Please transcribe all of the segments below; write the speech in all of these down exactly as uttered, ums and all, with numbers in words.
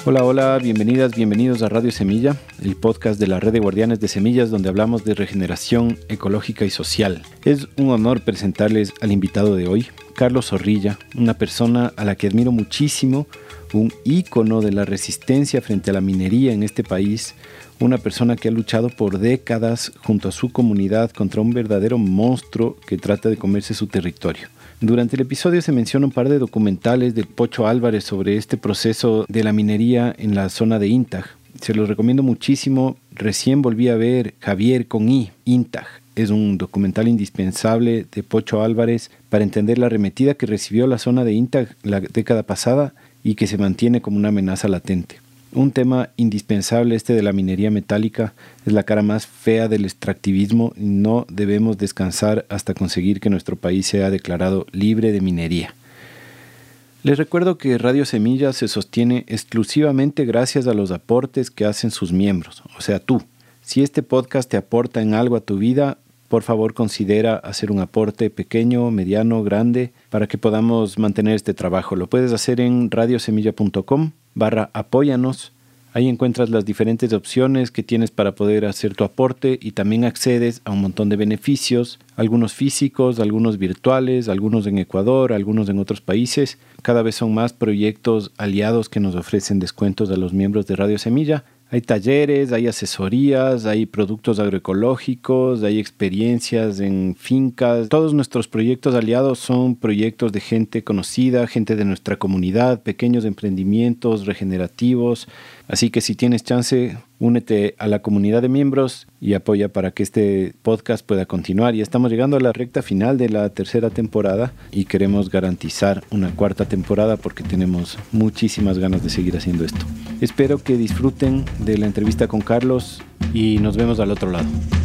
Hola, hola, bienvenidas, bienvenidos a Radio Semilla, el podcast de la Red de Guardianes de Semillas donde hablamos de regeneración ecológica y social. Es un honor presentarles al invitado de hoy, Carlos Zorrilla, una persona a la que admiro muchísimo, un ícono de la resistencia frente a la minería en este país, una persona que ha luchado por décadas junto a su comunidad contra un verdadero monstruo que trata de comerse su territorio. Durante el episodio se menciona un par de documentales de Pocho Álvarez sobre este proceso de la minería en la zona de Intag. Se los recomiendo muchísimo. Recién volví a ver Javier con I, Intag. Es un documental indispensable de Pocho Álvarez para entender la arremetida que recibió la zona de Intag la década pasada y que se mantiene como una amenaza latente. Un tema indispensable este de la minería metálica es la cara más fea del extractivismo y no debemos descansar hasta conseguir que nuestro país sea declarado libre de minería. Les recuerdo que Radio Semilla se sostiene exclusivamente gracias a los aportes que hacen sus miembros, o sea tú. Si este podcast te aporta en algo a tu vida, por favor considera hacer un aporte pequeño, mediano, grande, para que podamos mantener este trabajo. Lo puedes hacer en radiosemilla punto com barra apóyanos. Ahí encuentras las diferentes opciones que tienes para poder hacer tu aporte y también accedes a un montón de beneficios, algunos físicos, algunos virtuales, algunos en Ecuador, algunos en otros países. Cada vez son más proyectos aliados que nos ofrecen descuentos a los miembros de Radio Semilla. Hay talleres, hay asesorías, hay productos agroecológicos, hay experiencias en fincas. Todos nuestros proyectos aliados son proyectos de gente conocida, gente de nuestra comunidad, pequeños emprendimientos regenerativos. Así que si tienes chance, únete a la comunidad de miembros y apoya para que este podcast pueda continuar. Ya estamos llegando a la recta final de la tercera temporada y queremos garantizar una cuarta temporada porque tenemos muchísimas ganas de seguir haciendo esto. Espero que disfruten de la entrevista con Carlos y nos vemos al otro lado.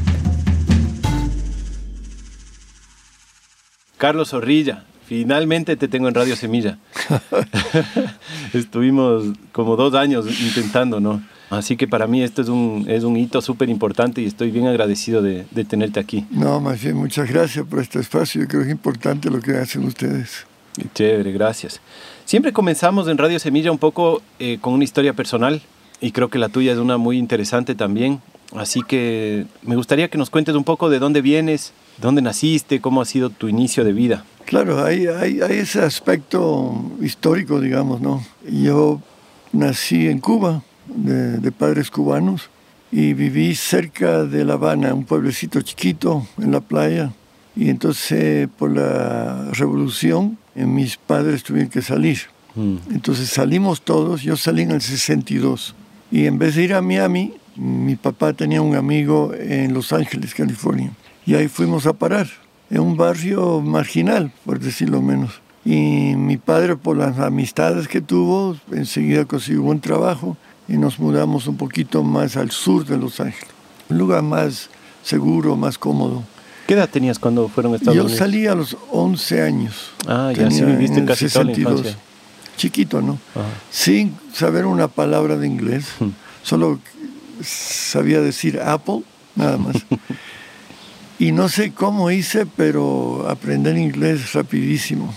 Carlos Zorrilla, finalmente te tengo en Radio Semilla. Estuvimos como dos años intentando, ¿no? Así que para mí esto es un, es un hito súper importante y estoy bien agradecido de, de tenerte aquí. No, más bien, muchas gracias por este espacio. Yo creo que es importante lo que hacen ustedes. Chévere, gracias. Siempre comenzamos en Radio Semilla un poco eh, con una historia personal y creo que la tuya es una muy interesante también. Así que me gustaría que nos cuentes un poco de dónde vienes, dónde naciste, cómo ha sido tu inicio de vida. Claro, hay, hay, hay ese aspecto histórico, digamos, ¿no? Yo nací en Cuba, de, de padres cubanos, y viví cerca de La Habana, un pueblecito chiquito en la playa. Y entonces, por la revolución, mis padres tuvieron que salir. Mm. Entonces salimos todos, yo salí en el sesenta y dos. Y en vez de ir a Miami, mi papá tenía un amigo en Los Ángeles, California. Y ahí fuimos a parar, en un barrio marginal, por decirlo menos. Y mi padre, por las amistades que tuvo, enseguida consiguió un trabajo y nos mudamos un poquito más al sur de Los Ángeles. Un lugar más seguro, más cómodo. ¿Qué edad tenías cuando fueron a Estados Yo Unidos? Yo salí a los once años. Ah, ya sí viviste en casi toda la infancia. Chiquito, ¿no? Ajá. Sin saber una palabra de inglés. Hmm. Solo sabía decir Apple, nada más. Y no sé cómo hice, pero aprendí inglés rapidísimo.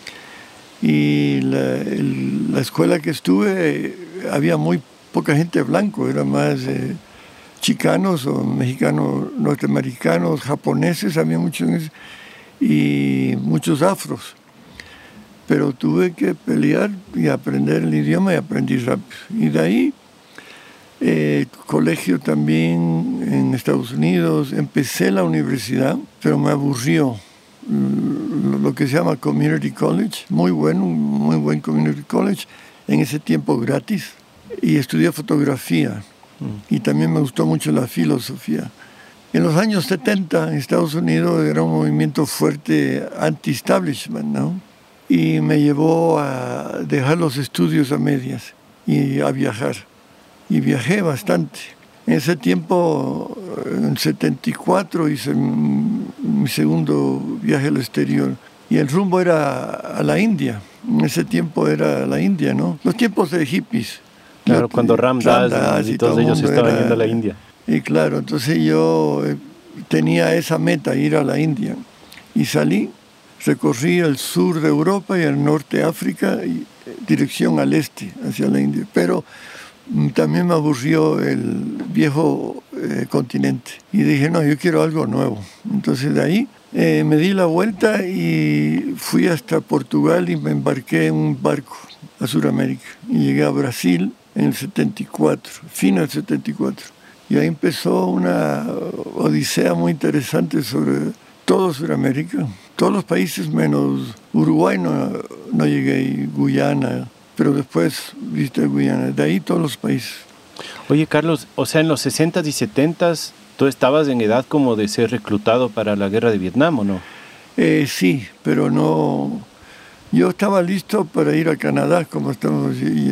Y la, el, la escuela que estuve, había muy poca gente blanco, era más eh, chicanos o mexicanos, norteamericanos, japoneses, había muchos, y muchos afros. Pero tuve que pelear y aprender el idioma y aprendí rápido. Y de ahí, eh, colegio también en Estados Unidos, empecé la universidad, pero me aburrió. Lo que se llama Community College, muy bueno, muy buen Community College, en ese tiempo gratis, y estudié fotografía, mm. y también me gustó mucho la filosofía. En los años setenta, en Estados Unidos, era un movimiento fuerte anti-establishment, ¿no? Y me llevó a dejar los estudios a medias y a viajar. Y viajé bastante. En ese tiempo, en setenta y cuatro, hice mi segundo viaje al exterior. Y el rumbo era a la India. En ese tiempo era la India, ¿no? Los tiempos de hippies. Claro, cuando Ram Dass y, y todos ellos estaban era, yendo a la India. Y claro, entonces yo tenía esa meta, ir a la India. Y salí, recorrí el sur de Europa y el norte de África, y dirección al este, hacia la India. Pero también me aburrió el viejo eh, continente. Y dije, no, yo quiero algo nuevo. Entonces de ahí eh, me di la vuelta y fui hasta Portugal y me embarqué en un barco a Sudamérica. Y llegué a Brasil en el setenta y cuatro, fin del setenta y cuatro. Y ahí empezó una odisea muy interesante sobre todo Sudamérica. Todos los países menos Uruguay no, no llegué, y Guyana, pero después visité Guyana, de ahí todos los países. Oye, Carlos, o sea, en los sesentas y setentas tú estabas en edad como de ser reclutado para la guerra de Vietnam, ¿o no? Eh, sí, pero no... Yo estaba listo para ir a Canadá, como estamos y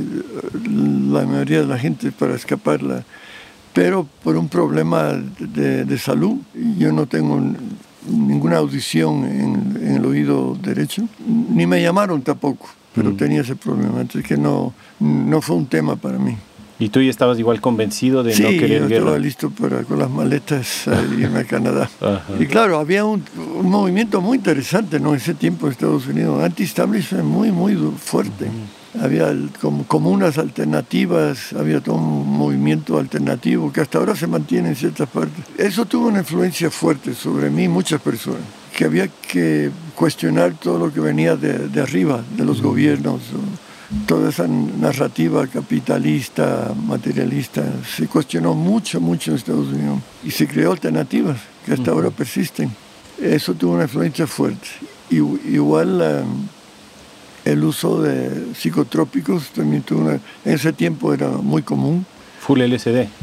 la mayoría de la gente, para escaparla. Pero por un problema de, de salud, yo no tengo ninguna audición en, en el oído derecho, ni me llamaron tampoco, pero mm. tenía ese problema, entonces que no, no fue un tema para mí. ¿Y tú ya estabas igual convencido de sí, no querer yo guerra? Estaba listo para con las maletas a irme a Canadá. Y claro, había un, un movimiento muy interesante, ¿no? En ese tiempo en Estados Unidos, anti-establishment muy, muy fuerte. Uh-huh. Había como, comunas alternativas, había todo un movimiento alternativo que hasta ahora se mantiene en ciertas partes. Eso tuvo una influencia fuerte sobre mí y muchas personas, que había que cuestionar todo lo que venía de, de arriba, de los uh-huh. gobiernos. Toda esa narrativa capitalista, materialista, se cuestionó mucho, mucho en Estados Unidos y se creó alternativas que hasta uh-huh. ahora persisten. Eso tuvo una influencia fuerte. Y, igual um, el uso de psicotrópicos también tuvo una... En ese tiempo era muy común. Full L S D.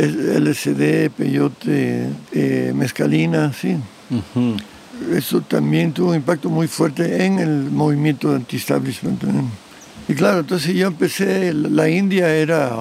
L S D, peyote, eh, mescalina, sí. Uh-huh. Eso también tuvo un impacto muy fuerte en el movimiento de anti-establishment también. Y claro, entonces yo empecé, la India era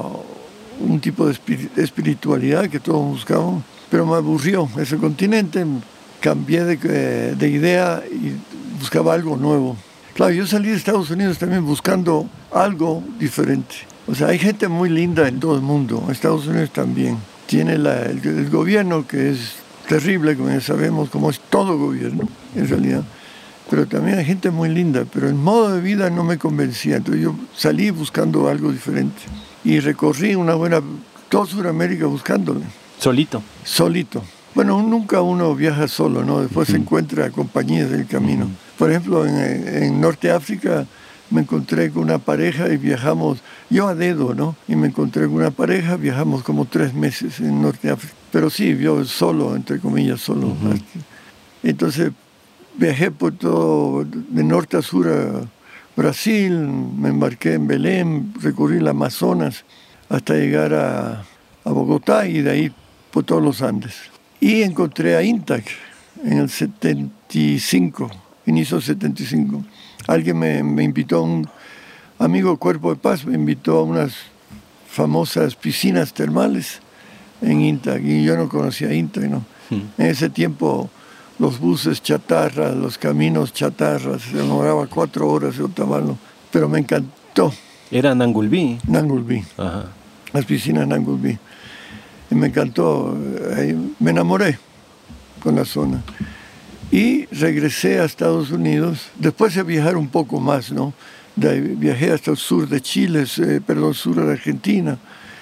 un tipo de espiritualidad que todos buscaban, pero me aburrió ese continente, cambié de, de idea y buscaba algo nuevo. Claro, yo salí de Estados Unidos también buscando algo diferente. O sea, hay gente muy linda en todo el mundo, Estados Unidos también. Tiene la, el, el gobierno que es terrible, como ya sabemos, como es todo gobierno, en realidad. Pero también hay gente muy linda, pero el modo de vida no me convencía. Entonces yo salí buscando algo diferente y recorrí una buena, toda Sudamérica buscándole. ¿Solito? Solito. Bueno, nunca uno viaja solo, ¿no? Después uh-huh. se encuentra compañías del camino. Uh-huh. Por ejemplo, en, en Norte África me encontré con una pareja y viajamos, yo a dedo, ¿no? Y me encontré con una pareja, viajamos como tres meses en Norte África. Pero sí, yo solo, entre comillas, solo. Uh-huh. Entonces... Viajé por todo, de norte a sur a Brasil, me embarqué en Belén, recorrí el Amazonas hasta llegar a, a Bogotá y de ahí por todos los Andes. Y encontré a INTAC en el setenta y cinco, inicio del setenta y cinco. Alguien me, me invitó, un amigo Cuerpo de Paz, me invitó a unas famosas piscinas termales en INTAC y yo no conocía INTAC, ¿no? Hmm. En ese tiempo... los buses chatarras, los caminos chatarras, se demoraba cuatro horas de Otavalo, pero me encantó. ¿Era Nangulbí? Nangulbí, Ajá. Las piscinas Nangulbí. Y me encantó, me enamoré con la zona. Y regresé a Estados Unidos, después de viajar un poco más, ¿no? De, viajé hasta el sur de Chile, eh, perdón, sur de Argentina,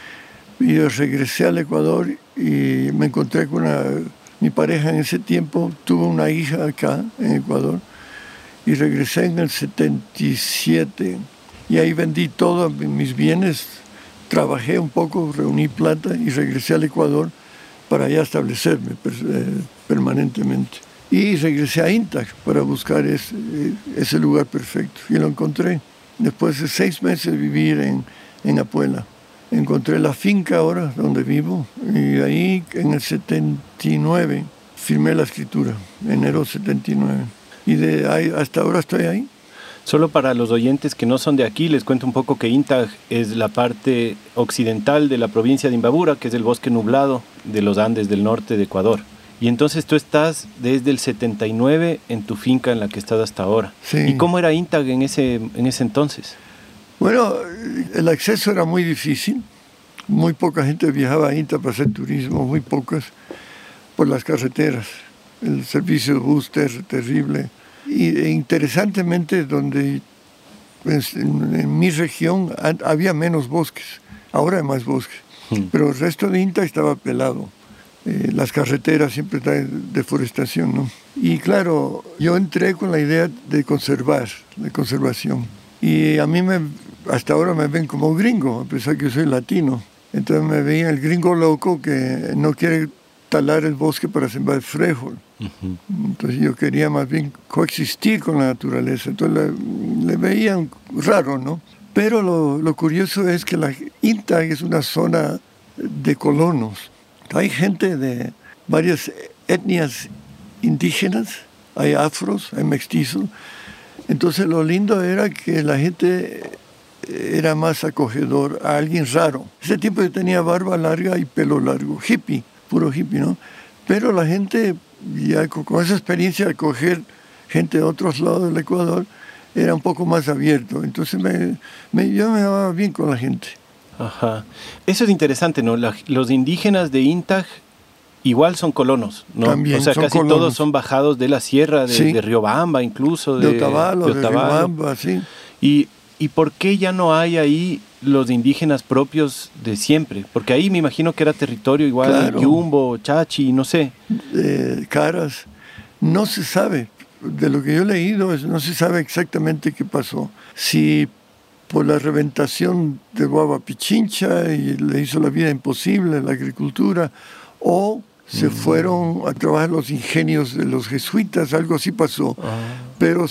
y regresé al Ecuador y me encontré con una... Mi pareja en ese tiempo tuvo una hija acá, en Ecuador, y regresé en el setenta y siete. Y ahí vendí todos mis bienes, trabajé un poco, reuní plata y regresé al Ecuador para ya establecerme eh, permanentemente. Y regresé a INTAC para buscar ese, ese lugar perfecto. Y lo encontré. Después de seis meses de vivir en, en Apuela. Encontré la finca ahora donde vivo y ahí en el setenta y nueve firmé la escritura, enero setenta y nueve. Y de ahí hasta ahora estoy ahí. Solo para los oyentes que no son de aquí, les cuento un poco que INTAC es la parte occidental de la provincia de Imbabura, que es el bosque nublado de los Andes del norte de Ecuador. Y entonces tú estás desde el setenta y nueve en tu finca en la que estás hasta ahora. Sí. ¿Y cómo era INTAC en ese, en ese entonces? Bueno, el acceso era muy difícil. Muy poca gente viajaba a INTAC para hacer turismo, muy pocas, por las carreteras. El servicio de bus ter- terrible. Y e interesantemente, donde pues, en, en mi región había menos bosques, ahora hay más bosques, mm. pero el resto de INTA estaba pelado. Eh, las carreteras siempre traen deforestación, ¿no? Y claro, yo entré con la idea de conservar, de conservación. Y a mí me, hasta ahora me ven como gringo, a pesar que yo soy latino. Entonces me veía el gringo loco que no quiere talar el bosque para sembrar frijol. Uh-huh. Entonces yo quería más bien coexistir con la naturaleza. Entonces le, le veían raro, ¿no? Pero lo, lo curioso es que la INTA es una zona de colonos. Hay gente de varias etnias indígenas, hay afros, hay mestizos. Entonces lo lindo era que la gente era más acogedor a alguien raro. Ese tipo yo tenía barba larga y pelo largo, hippie, puro hippie, ¿no? Pero la gente, ya con esa experiencia de acoger gente de otros lados del Ecuador, era un poco más abierto. Entonces me, me, yo me llevaba bien con la gente. Ajá. Eso es interesante, ¿no? La, los indígenas de INTA igual son colonos, ¿no? También o sea, son casi colonos. Todos son bajados de la sierra de, sí. de Riobamba, incluso. De, de Otavalo, de, de Riobamba, sí. Y, ¿Y por qué ya no hay ahí los indígenas propios de siempre? Porque ahí me imagino que era territorio igual, claro. Yumbo, Chachi, no sé. Eh, Caras, no se sabe. De lo que yo he leído, no se sabe exactamente qué pasó. Si por la reventación de Guava Pichincha y le hizo la vida imposible la agricultura, o se mm. fueron a trabajar los ingenios de los jesuitas, algo así pasó. Ah. Pero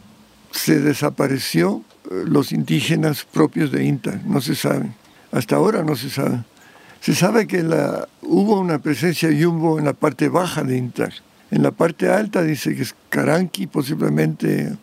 se desapareció los indígenas propios de INTA, no se sabe. Hasta ahora no se sabe. Se sabe que la, hubo una presencia yumbo en la parte baja de INTA. En la parte alta dice que es Caranqui, posiblemente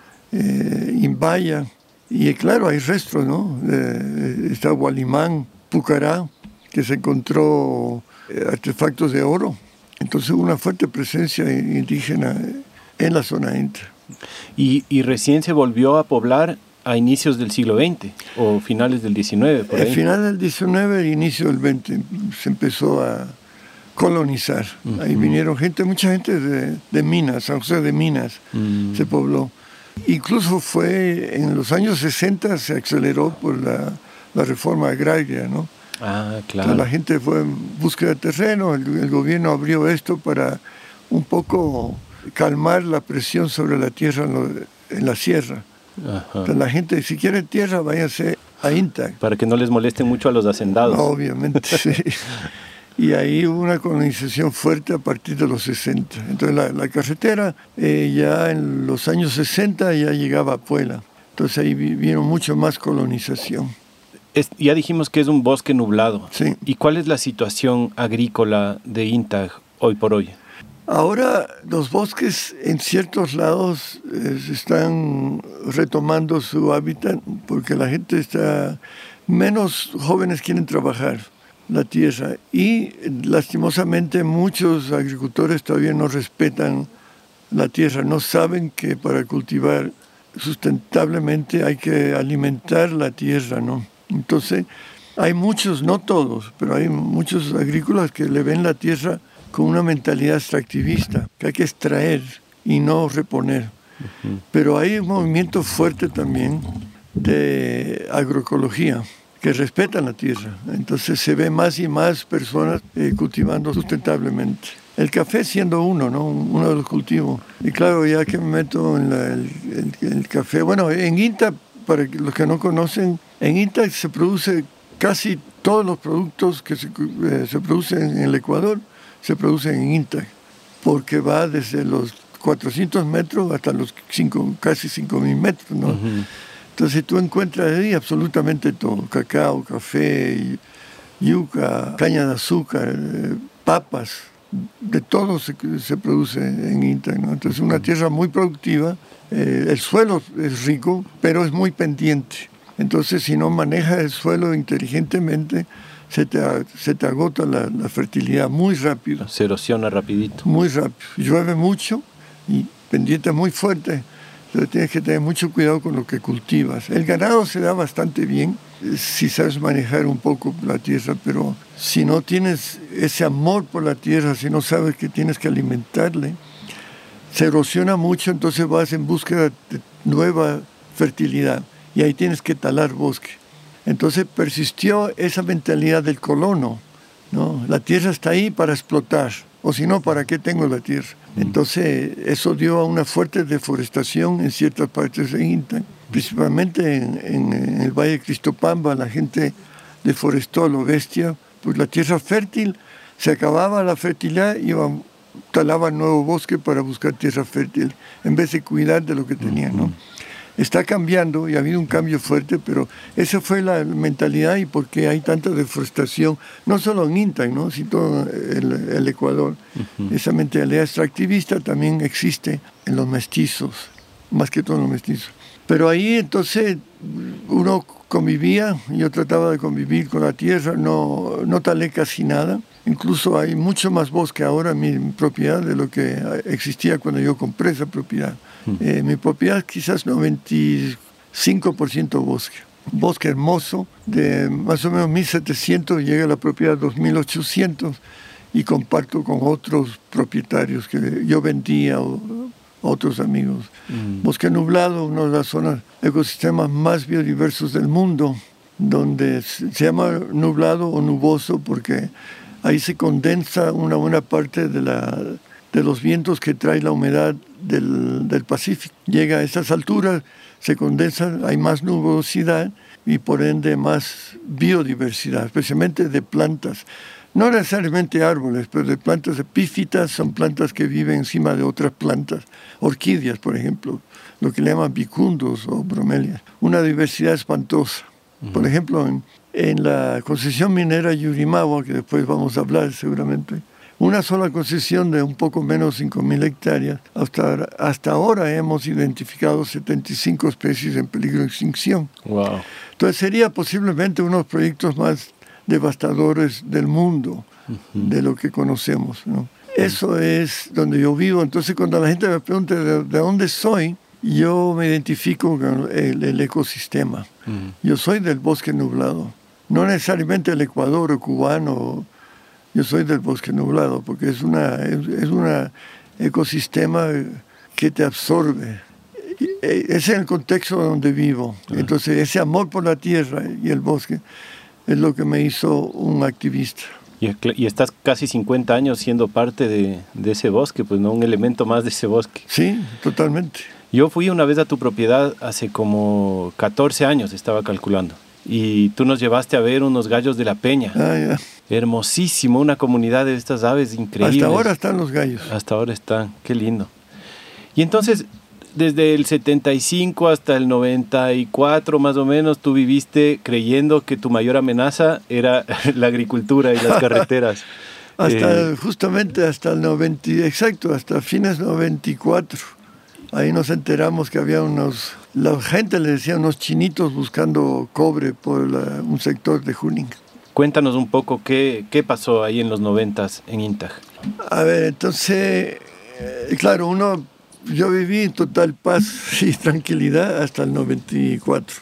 eh, Imbaya. Y claro, hay restos, ¿no? Eh, está Gualimán, Pucará, que se encontró eh, artefactos de oro. Entonces hubo una fuerte presencia indígena en la zona INTA. Y, y recién se volvió a poblar a inicios del siglo veinte o finales del diecinueve, por ahí. A finales del diecinueve e inicio del veinte se empezó a colonizar. Uh-huh. Ahí vinieron gente, mucha gente de, de Minas, San José de Minas, uh-huh. se pobló. Incluso fue en los años sesenta se aceleró por la, la reforma agraria, ¿no? Ah, claro. Entonces la gente fue en búsqueda de terreno, el, el gobierno abrió esto para un poco calmar la presión sobre la tierra en, lo, en la sierra. Ajá. Entonces la gente, si quiere tierra, váyase a INTA. Para que no les molesten mucho a los hacendados. Obviamente, sí. Y ahí hubo una colonización fuerte a partir de los sesenta. Entonces la, la carretera eh, ya en los años sesenta ya llegaba a Puebla. Entonces ahí vieron mucho más colonización. Es, ya dijimos que es un bosque nublado. Sí. ¿Y cuál es la situación agrícola de INTA hoy por hoy? Ahora los bosques en ciertos lados eh, están retomando su hábitat porque la gente está... Menos jóvenes quieren trabajar la tierra y lastimosamente muchos agricultores todavía no respetan la tierra, no saben que para cultivar sustentablemente hay que alimentar la tierra, ¿no? Entonces hay muchos, no todos, pero hay muchos agrícolas que le ven la tierra con una mentalidad extractivista, que hay que extraer y no reponer. Uh-huh. Pero hay un movimiento fuerte también de agroecología, que respetan la tierra. Entonces se ve más y más personas eh, cultivando sustentablemente. El café siendo uno, ¿no? Uno de los cultivos. Y claro, ya que me meto en la, el, el, el café, bueno, en INTA, para los que no conocen, en INTA se produce casi todos los productos que se, eh, se producen en el Ecuador, se producen en INTA, porque va desde los cuatrocientos metros hasta los cinco, casi cinco mil metros, ¿no? Uh-huh. Entonces tú encuentras ahí absolutamente todo, cacao, café, yuca, caña de azúcar, eh, papas, de todo se, se produce en INTA, ¿no? Entonces una tierra muy productiva, eh, el suelo es rico, pero es muy pendiente. Entonces si no manejas el suelo inteligentemente, se te, se te agota la, la fertilidad muy rápido. Se erosiona rapidito. Muy rápido. Llueve mucho y pendiente muy fuerte. Entonces tienes que tener mucho cuidado con lo que cultivas. El ganado se da bastante bien si sabes manejar un poco la tierra, pero si no tienes ese amor por la tierra, si no sabes que tienes que alimentarle, se erosiona mucho, entonces vas en búsqueda de nueva fertilidad. y ahí tienes que talar bosque. Entonces persistió esa mentalidad del colono, ¿no? La tierra está ahí para explotar, o si no, ¿para qué tengo la tierra? Entonces eso dio a una fuerte deforestación en ciertas partes de INTA, principalmente en, en, en el Valle de Cristopamba. La gente deforestó a lo bestia, pues la tierra fértil, se acababa la fertilidad y iban, talaban nuevo bosque para buscar tierra fértil, en vez de cuidar de lo que tenían, ¿no? Está cambiando y ha habido un cambio fuerte, pero esa fue la mentalidad y por qué hay tanta deforestación, no solo en INTA, ¿no?, sino el, el Ecuador. Uh-huh. Esa mentalidad extractivista también existe en los mestizos, más que todo en los mestizos. Pero ahí entonces uno convivía, yo trataba de convivir con la tierra, no, no talé casi nada. Incluso hay mucho más bosque ahora en mi propiedad de lo que existía cuando yo compré esa propiedad. Mm. Eh, mi propiedad quizás noventa y cinco por ciento bosque. Bosque hermoso, de más o menos mil setecientos, llega a la propiedad dos mil ochocientos y comparto con otros propietarios que yo vendía o otros amigos. Mm. Bosque nublado, una de las zonas, ecosistemas más biodiversos del mundo, donde se llama nublado o nuboso porque ahí se condensa una buena parte de, la, de los vientos que trae la humedad del, del Pacífico. Llega a estas alturas, se condensa, hay más nubosidad y por ende más biodiversidad, especialmente de plantas. No necesariamente árboles, pero de plantas epífitas, son plantas que viven encima de otras plantas. Orquídeas, por ejemplo, lo que le llaman bicundos o bromelias. Una diversidad espantosa. Uh-huh. Por ejemplo, en, en la concesión minera Yurimagua, que después vamos a hablar seguramente, una sola concesión de un poco menos de cinco mil hectáreas. Hasta, hasta ahora hemos identificado setenta y cinco especies en peligro de extinción. Wow. Entonces sería posiblemente uno de los proyectos más devastadores del mundo, uh-huh, de lo que conocemos, ¿no? Eso es donde yo vivo. Entonces cuando la gente me pregunta de, de dónde soy, yo me identifico con el, el ecosistema. Uh-huh. Yo soy del bosque nublado. No necesariamente el Ecuador o cubano, yo soy del bosque nublado, porque es una es, es un ecosistema que te absorbe. Ese es el contexto donde vivo. Uh-huh. Entonces ese amor por la tierra y el bosque es lo que me hizo un activista. Y, y estás casi cincuenta años siendo parte de, de ese bosque, pues, ¿no? Un elemento más de ese bosque. Sí, totalmente. Yo fui una vez a tu propiedad hace como catorce años, estaba calculando. Y tú nos llevaste a ver unos gallos de la Peña. Ah, ya. Hermosísimo, una comunidad de estas aves increíbles. Hasta ahora están los gallos. Hasta ahora están, qué lindo. Y entonces, desde el setenta y cinco hasta el noventa y cuatro más o menos, tú viviste creyendo que tu mayor amenaza era la agricultura y las carreteras. hasta eh... Justamente hasta el noventa, exacto, hasta fines noventa y cuatro. Ahí nos enteramos que había unos, la gente le decía unos chinitos buscando cobre por la, un sector de Junín. Cuéntanos un poco qué, qué pasó ahí en los noventas en INTAJ. A ver, entonces, eh, claro, uno... Yo viví en total paz y tranquilidad hasta el noventa y cuatro.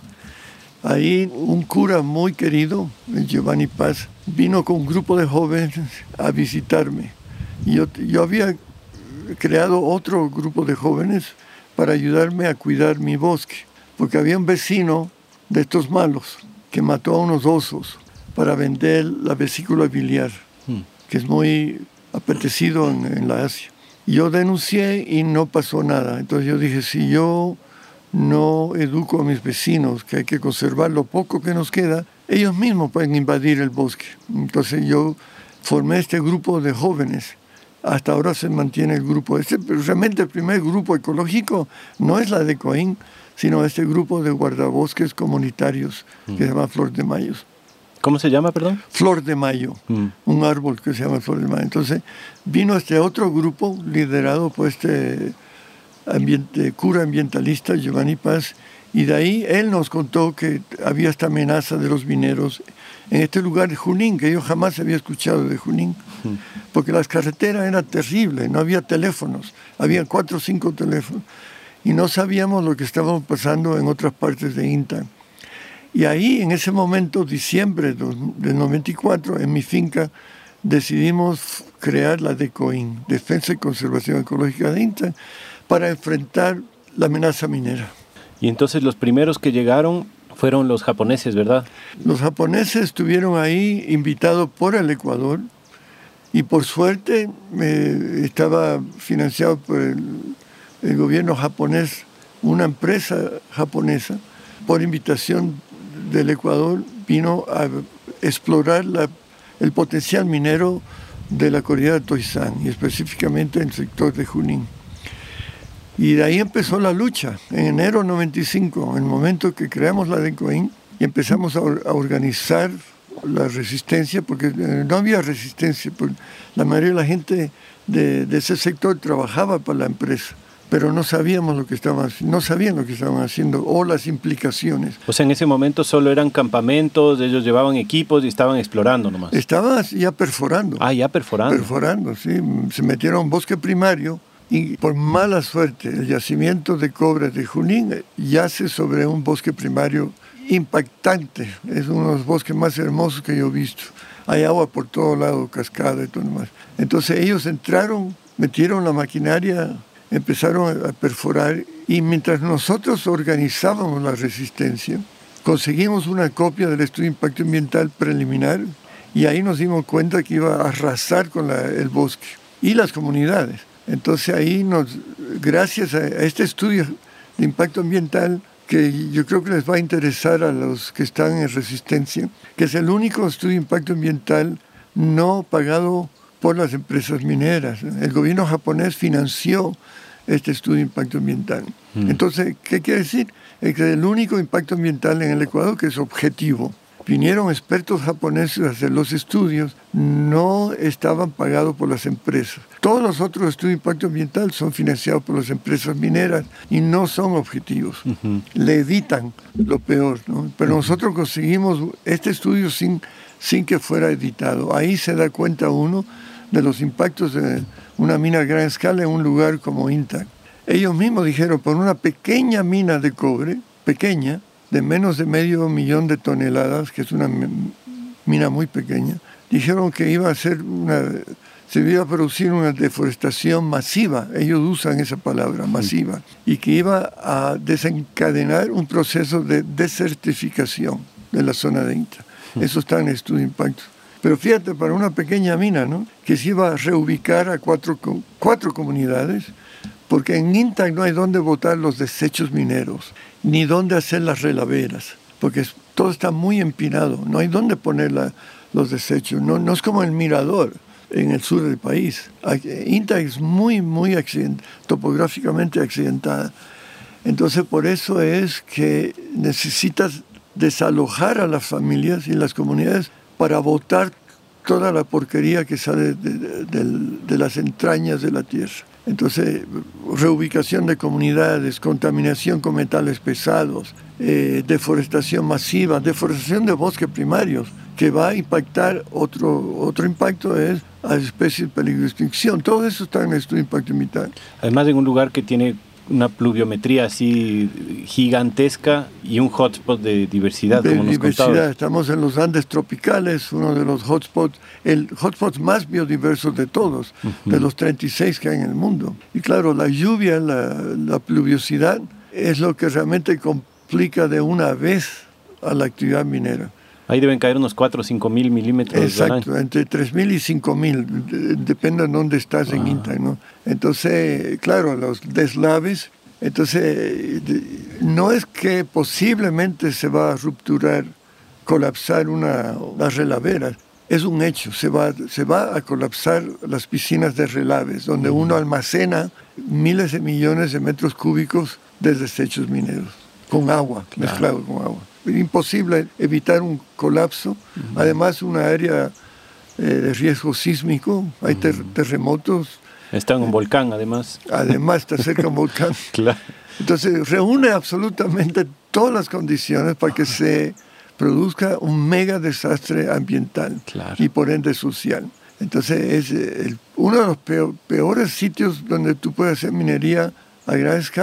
Ahí un cura muy querido, Giovanni Paz, vino con un grupo de jóvenes a visitarme. Y yo, yo había creado otro grupo de jóvenes para ayudarme a cuidar mi bosque, porque había un vecino de estos malos que mató a unos osos para vender la vesícula biliar, hmm. que es muy apetecido en, en la Asia. Yo denuncié y no pasó nada. Entonces yo dije, si yo no educo a mis vecinos que hay que conservar lo poco que nos queda, ellos mismos pueden invadir el bosque. Entonces yo formé este grupo de jóvenes. Hasta ahora se mantiene el grupo. Este, pero realmente el primer grupo ecológico no es la de Coín, sino este grupo de guardabosques comunitarios mm. que se llama Flor de Mayo. ¿Cómo se llama, perdón? Flor de Mayo, mm. un árbol que se llama Flor de Mayo. Entonces vino este otro grupo liderado por este ambiente, cura ambientalista Giovanni Paz, y de ahí él nos contó que había esta amenaza de los mineros en este lugar de Junín, que yo jamás había escuchado de Junín, mm. porque las carreteras eran terribles, no había teléfonos, había cuatro o cinco teléfonos, y no sabíamos lo que estaba pasando en otras partes de INTA. Y ahí, en ese momento, diciembre del noventa y cuatro, en mi finca, decidimos crear la DECOIN, Defensa y Conservación Ecológica de INTA, para enfrentar la amenaza minera. Y entonces los primeros que llegaron fueron los japoneses, ¿verdad? Los japoneses estuvieron ahí invitados por el Ecuador y por suerte eh, estaba financiado por el, el gobierno japonés, una empresa japonesa, por invitación del Ecuador, vino a explorar la, el potencial minero de la corrida de Toisán y específicamente en el sector de Junín. Y de ahí empezó la lucha, en enero de noventa y cinco, en el momento que creamos la DENCOIN y empezamos a, a organizar la resistencia, porque no había resistencia, porque la mayoría de la gente de, de ese sector trabajaba para la empresa, pero no sabíamos lo que estaban haciendo, no sabían lo que estaban haciendo o las implicaciones. O sea, en ese momento solo eran campamentos, ellos llevaban equipos y estaban explorando nomás. Estaban ya perforando. Ah, ya perforando. Perforando, sí. Se metieron a un bosque primario. Y por mala suerte, el yacimiento de cobre de Junín yace sobre un bosque primario impactante. Es uno de los bosques más hermosos que yo he visto. Hay agua por todo lado, cascada y todo lo demás. Entonces ellos entraron, metieron la maquinaria, empezaron a perforar y mientras nosotros organizábamos la resistencia, conseguimos una copia del estudio de impacto ambiental preliminar y ahí nos dimos cuenta que iba a arrasar con la, el bosque y las comunidades. Entonces ahí, nos, gracias a este estudio de impacto ambiental, que yo creo que les va a interesar a los que están en resistencia, que es el único estudio de impacto ambiental no pagado por las empresas mineras. El gobierno japonés financió este estudio de impacto ambiental. Mm. Entonces, ¿qué quiere decir? Es que el único impacto ambiental en el Ecuador que es objetivo. Vinieron expertos japoneses a hacer los estudios, no estaban pagados por las empresas. Todos los otros estudios de impacto ambiental son financiados por las empresas mineras y no son objetivos. Uh-huh. Le editan lo peor, ¿no? Pero uh-huh. nosotros conseguimos este estudio sin, sin que fuera editado. Ahí se da cuenta uno de los impactos de una mina a gran escala en un lugar como INTAC. Ellos mismos dijeron, por una pequeña mina de cobre, pequeña, de menos de medio millón de toneladas, que es una mina muy pequeña, dijeron que iba a ser una, se iba a producir una deforestación masiva, ellos usan esa palabra, masiva, y que iba a desencadenar un proceso de desertificación de la zona de INTA. Eso está en el estudio de impacto. Pero fíjate, para una pequeña mina, ¿no?, que se iba a reubicar a cuatro, cuatro comunidades, porque en INTA no hay dónde botar los desechos mineros, ni dónde hacer las relaveras, porque todo está muy empinado, no hay dónde poner la, los desechos, no, no es como el Mirador en el sur del país. INTA es muy, muy accident, topográficamente accidentada. Entonces por eso es que necesitas desalojar a las familias y las comunidades para botar toda la porquería que sale de, de, de, de las entrañas de la tierra. Entonces, reubicación de comunidades, contaminación con metales pesados, eh, deforestación masiva, deforestación de bosques primarios, que va a impactar, otro, otro impacto es a especies en peligro de extinción. Todo eso está en el estudio de impacto ambiental. Además, en un lugar que tiene una pluviometría así gigantesca y un hotspot de diversidad, de como nos diversidad. contabas. Estamos en los Andes tropicales, uno de los hotspots, el hotspot más biodiverso de todos, uh-huh. de los treinta y seis que hay en el mundo. Y claro, la lluvia, la, la pluviosidad, es lo que realmente complica de una vez a la actividad minera. Ahí deben caer unos cuatro o cinco mil milímetros. Exacto, entre tres mil y cinco mil, depende de dónde estás ah. en INTA, ¿no? Entonces, claro, los deslaves, entonces, no es que posiblemente se va a rupturar, colapsar una, las relaveras, es un hecho, se va, se va a colapsar las piscinas de relaves, donde uh-huh. uno almacena miles de millones de metros cúbicos de desechos mineros, con agua, claro. mezclado con agua. Imposible evitar un colapso, uh-huh. además una área eh, de riesgo sísmico, hay ter- terremotos. Está en un volcán, además. Además está cerca de un volcán. Claro. Entonces reúne absolutamente todas las condiciones para que se produzca un mega desastre ambiental claro. y por ende social. Entonces es el, uno de los peor, peores sitios donde tú puedes hacer minería a gran escala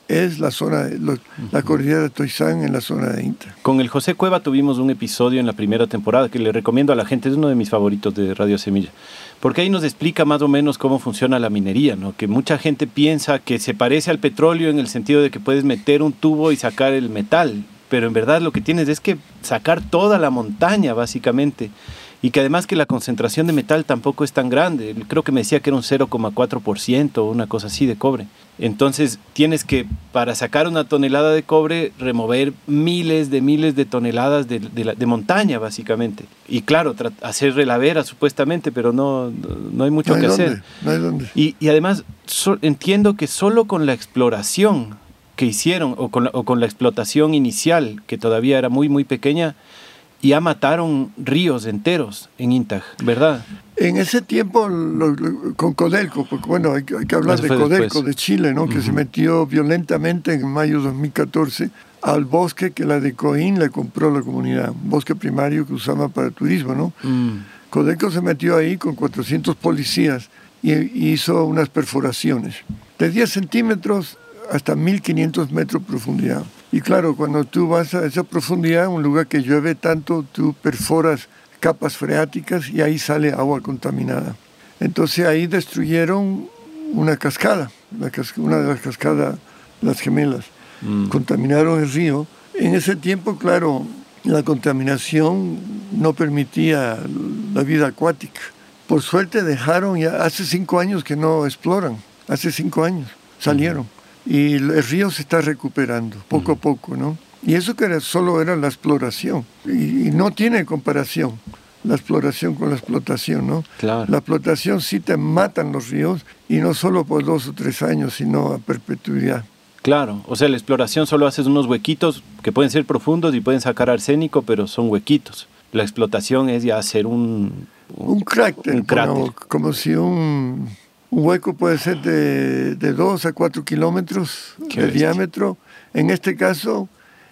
es la zona, lo, la cordillera de Toisán en la zona de Inta. Con el José Cueva tuvimos un episodio en la primera temporada que le recomiendo a la gente, es uno de mis favoritos de Radio Semilla, porque ahí nos explica más o menos cómo funciona la minería, ¿no? Que mucha gente piensa que se parece al petróleo en el sentido de que puedes meter un tubo y sacar el metal, pero en verdad lo que tienes es que sacar toda la montaña básicamente, y que además que la concentración de metal tampoco es tan grande, creo que me decía que era un cero coma cuatro por ciento o una cosa así de cobre. Entonces tienes que, para sacar una tonelada de cobre, remover miles de miles de toneladas de, de, la, de montaña básicamente. Y claro, hacer relavera supuestamente, pero no, no, no hay mucho no hay que dónde, hacer. No hay dónde. Y, y además so, entiendo que solo con la exploración que hicieron o con, la, o con la explotación inicial, que todavía era muy muy pequeña, ya mataron ríos enteros en Intag, ¿verdad? En ese tiempo, lo, lo, con Codelco, porque bueno, hay, hay que hablar Eso de Codelco, después. de Chile, ¿no? Uh-huh. Que se metió violentamente en mayo de dos mil catorce al bosque que la de Coín le compró la comunidad, un bosque primario que usaba para turismo, ¿no? Uh-huh. Codelco se metió ahí con cuatrocientos policías y, y hizo unas perforaciones de diez centímetros hasta mil quinientos metros de profundidad. Y claro, cuando tú vas a esa profundidad, un lugar que llueve tanto, tú perforas capas freáticas y ahí sale agua contaminada. Entonces ahí destruyeron una cascada, la cascada una de las cascadas, las Gemelas. Mm. Contaminaron el río. En ese tiempo, claro, la contaminación no permitía la vida acuática. Por suerte dejaron, ya hace cinco años que no exploran, hace cinco años salieron. Mm. Y el río se está recuperando, poco a poco, ¿no? Y eso que era, solo era la exploración. Y, y no tiene comparación la exploración con la explotación, ¿no? Claro. La explotación sí te matan los ríos, y no solo por dos o tres años, sino a perpetuidad. Claro, o sea, la exploración solo haces unos huequitos que pueden ser profundos y pueden sacar arsénico, pero son huequitos. La explotación es ya hacer un... Un, un cráter, un cráter. Como, como si un... Un hueco puede ser de, de dos a cuatro kilómetros Qué de bestia. diámetro. En este caso,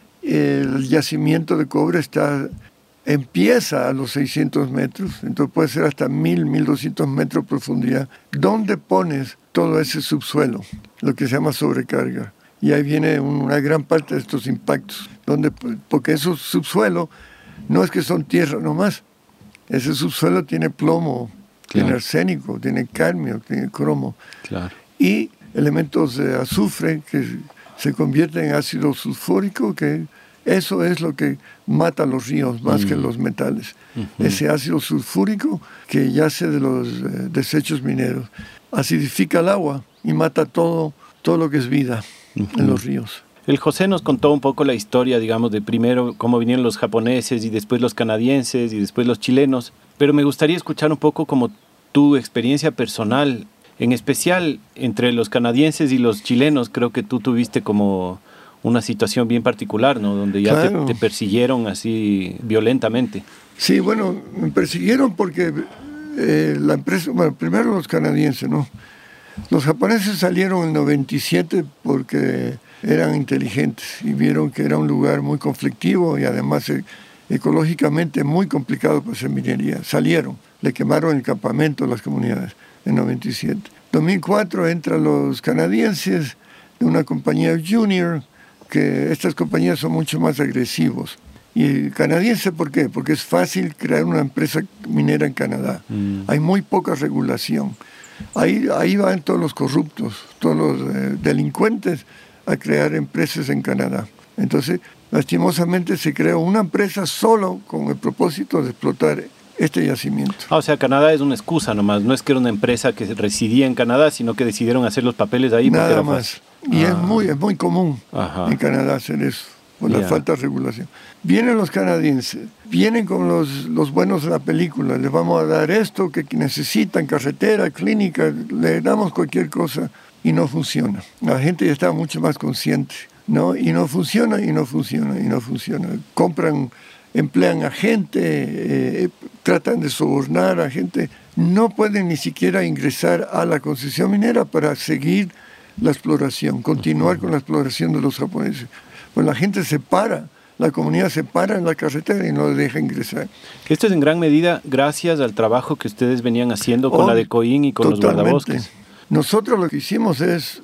el yacimiento de cobre está, empieza a los seiscientos metros, entonces puede ser hasta mil, mil doscientos metros de profundidad. ¿Dónde pones todo ese subsuelo? Lo que se llama sobrecarga. Y ahí viene una gran parte de estos impactos, donde, porque esos subsuelos no es que son tierra nomás, ese subsuelo tiene plomo, Claro. tiene arsénico, tiene cadmio, tiene cromo. Claro. Y elementos de azufre que se convierten en ácido sulfúrico, que eso es lo que mata los ríos más mm. que los metales. Uh-huh. Ese ácido sulfúrico que yace de los eh, desechos mineros acidifica el agua y mata todo, todo lo que es vida uh-huh. en los ríos. El José nos contó un poco la historia, digamos, de primero cómo vinieron los japoneses y después los canadienses y después los chilenos, pero me gustaría escuchar un poco como tu experiencia personal, en especial entre los canadienses y los chilenos. Creo que tú tuviste como una situación bien particular, ¿no? Donde ya claro. te, te persiguieron así violentamente. Sí, bueno, me persiguieron porque eh, la empresa, bueno, primero los canadienses, ¿no? Los japoneses salieron en el noventa y siete porque eran inteligentes y vieron que era un lugar muy conflictivo y además eh, ecológicamente muy complicado para hacer minería. Salieron, le quemaron el campamento a las comunidades en noventa y siete. En dos mil cuatro entran los canadienses de una compañía junior, que estas compañías son mucho más agresivos. Y canadiense, ¿por qué? Porque es fácil crear una empresa minera en Canadá. Mm. Hay muy poca regulación. Ahí, ahí van todos los corruptos, todos los eh, delincuentes a crear empresas en Canadá. Entonces, lastimosamente se creó una empresa solo con el propósito de explotar este yacimiento. Ah, o sea, Canadá es una excusa nomás, no es que era una empresa que residía en Canadá, sino que decidieron hacer los papeles ahí. Nada porque era más. Fácil. Y ah. es muy, es muy común Ajá. en Canadá hacer eso, por yeah. la falta de regulación. Vienen los canadienses, vienen con los, los buenos de la película, les vamos a dar esto que necesitan, carretera, clínica, le damos cualquier cosa y no funciona. La gente ya está mucho más consciente, ¿no? Y no funciona, y no funciona, y no funciona. Compran, emplean a gente, eh, tratan de sobornar a gente, no pueden ni siquiera ingresar a la concesión minera para seguir la exploración, continuar con la exploración de los japoneses. Pues la gente se para, la comunidad se para en la carretera y no le deja ingresar. Esto es en gran medida gracias al trabajo que ustedes venían haciendo con oh, la de Coín y con totalmente. Los guardabosques. Nosotros lo que hicimos es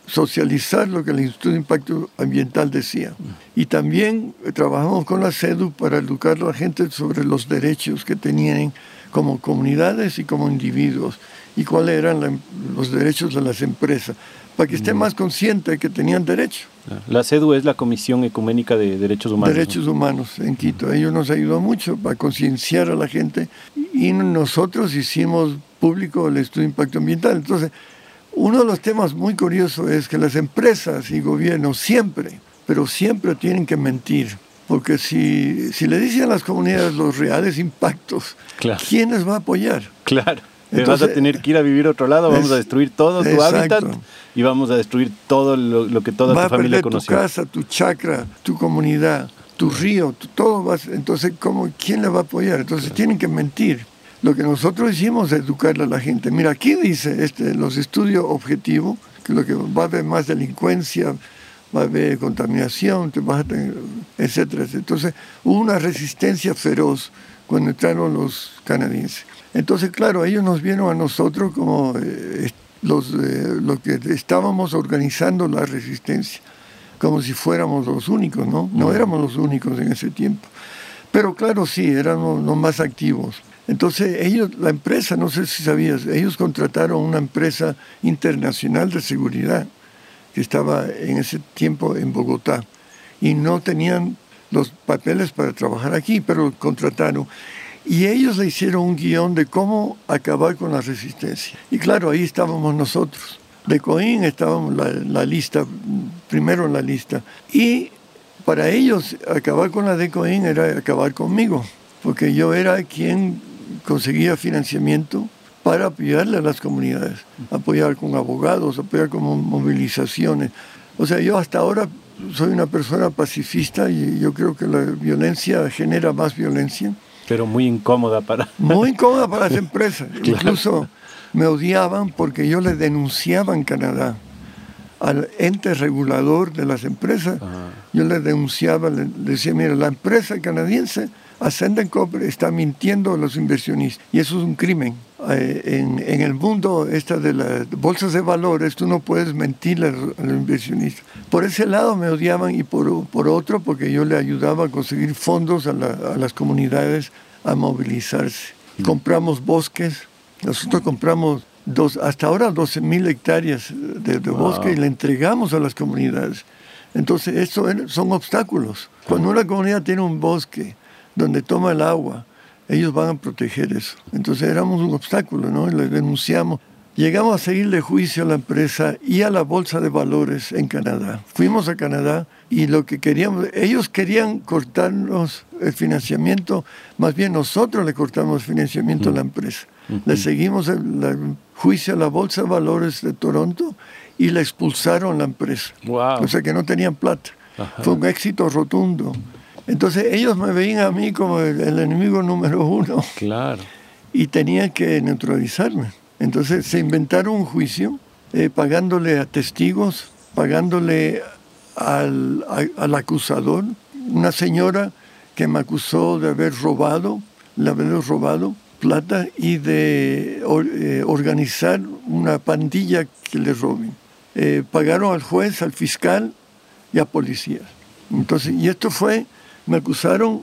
socializar lo que el Instituto de Impacto Ambiental decía. Y también trabajamos con la CEDU para educar a la gente sobre los derechos que tenían como comunidades y como individuos, y cuáles eran la, los derechos de las empresas, para que estén más conscientes de que tenían derecho. La CEDU es la Comisión Ecuménica de Derechos Humanos. Derechos ¿no? Humanos en Quito. Ellos nos ayudó mucho para concienciar a la gente, y nosotros hicimos público el estudio de impacto ambiental. Entonces, uno de los temas muy curiosos es que las empresas y gobiernos siempre, pero siempre tienen que mentir. Porque si, si le dicen a las comunidades los reales impactos, claro. ¿quién les va a apoyar? Claro. Te Entonces, vas a tener que ir a vivir a otro lado, vamos es, a destruir todo tu exacto. hábitat y vamos a destruir todo lo, lo que toda va tu familia conoció. Va a perder tu casa, tu chacra, tu comunidad, tu río, tu, todo. Vas, entonces, ¿cómo, ¿quién le va a apoyar? Entonces, claro. tienen que mentir. Lo que nosotros hicimos es educarle a la gente. Mira, aquí dice este, los estudios objetivos, que lo que va a haber más delincuencia, va a haber contaminación, te vas a tener, etcétera, etcétera. Entonces, hubo una resistencia feroz cuando entraron los canadienses. Entonces, claro, ellos nos vieron a nosotros como eh, los, eh, los que estábamos organizando la resistencia, como si fuéramos los únicos, ¿no? No éramos los únicos en ese tiempo. Pero claro, sí, éramos los más activos. Entonces, ellos, la empresa, no sé si sabías, ellos contrataron una empresa internacional de seguridad que estaba en ese tiempo en Bogotá y no tenían los papeles para trabajar aquí, pero contrataron. Y ellos le hicieron un guión de cómo acabar con la resistencia. Y claro, ahí estábamos nosotros. De Coín estábamos la, la lista, primero en la lista. Y para ellos acabar con la de Coín era acabar conmigo, porque yo era quien conseguía financiamiento para apoyarle a las comunidades, apoyar con abogados, apoyar con movilizaciones. O sea, yo hasta ahora soy una persona pacifista y yo creo que la violencia genera más violencia. Pero muy incómoda para... Muy incómoda para las empresas. Claro. Incluso me odiaban porque yo le denunciaba en Canadá al ente regulador de las empresas. Ajá. Yo le denunciaba, le decía, mira, la empresa canadiense Ascendant Corp está mintiendo a los inversionistas. Y eso es un crimen. Eh, en, en el mundo esta de las bolsas de valores, tú no puedes mentirle a los, a los inversionistas. Por ese lado me odiaban y por, por otro porque yo le ayudaba a conseguir fondos a, la, a las comunidades a movilizarse. Mm. Compramos bosques. Nosotros compramos dos, hasta ahora doce mil hectáreas de, de wow. bosque y le entregamos a las comunidades. Entonces, estos son obstáculos. Cuando una comunidad tiene un bosque donde toma el agua, ellos van a proteger eso. Entonces éramos un obstáculo, ¿no? Le denunciamos. Llegamos a seguirle juicio a la empresa y a la bolsa de valores en Canadá. Fuimos a Canadá y lo que queríamos, ellos querían cortarnos el financiamiento, más bien nosotros le cortamos el financiamiento uh-huh. a la empresa. Uh-huh. Le seguimos el, el juicio a la bolsa de valores de Toronto y le expulsaron la empresa. Wow. O sea que no tenían plata. Ajá. Fue un éxito rotundo. Entonces ellos me veían a mí como el, el enemigo número uno. Claro. Y tenían que neutralizarme. Entonces se inventaron un juicio, eh, pagándole a testigos, pagándole al, a, al acusador, una señora que me acusó de haber robado, de haber robado plata y de or, eh, organizar una pandilla que le roben. Eh, pagaron al juez, al fiscal y a policías. Entonces, y esto fue... Me acusaron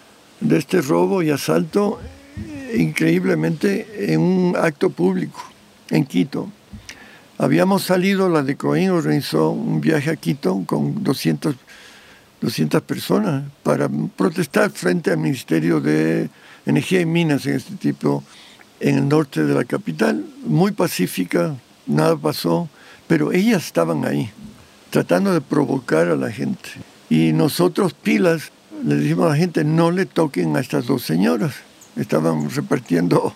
de este robo y asalto increíblemente en un acto público en Quito. Habíamos salido, la de Coín organizó un viaje a Quito con doscientas personas para protestar frente al Ministerio de Energía y Minas en este tipo, en el norte de la capital. Muy pacífica, nada pasó, pero ellas estaban ahí, tratando de provocar a la gente. Y nosotros, pilas, le dijimos a la gente, no le toquen a estas dos señoras. Estaban repartiendo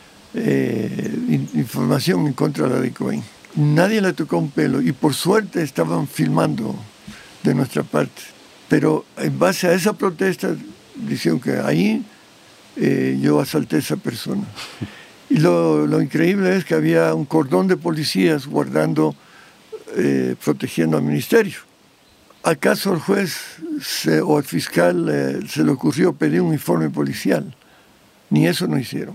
eh, información en contra de la de Coín. Nadie le tocó un pelo y por suerte estaban filmando de nuestra parte. Pero en base a esa protesta, dijeron que ahí eh, yo asalté a esa persona. Y lo, lo increíble es que había un cordón de policías guardando, eh, protegiendo al ministerio. ¿Acaso al juez se, o al fiscal eh, se le ocurrió pedir un informe policial? Ni eso no hicieron.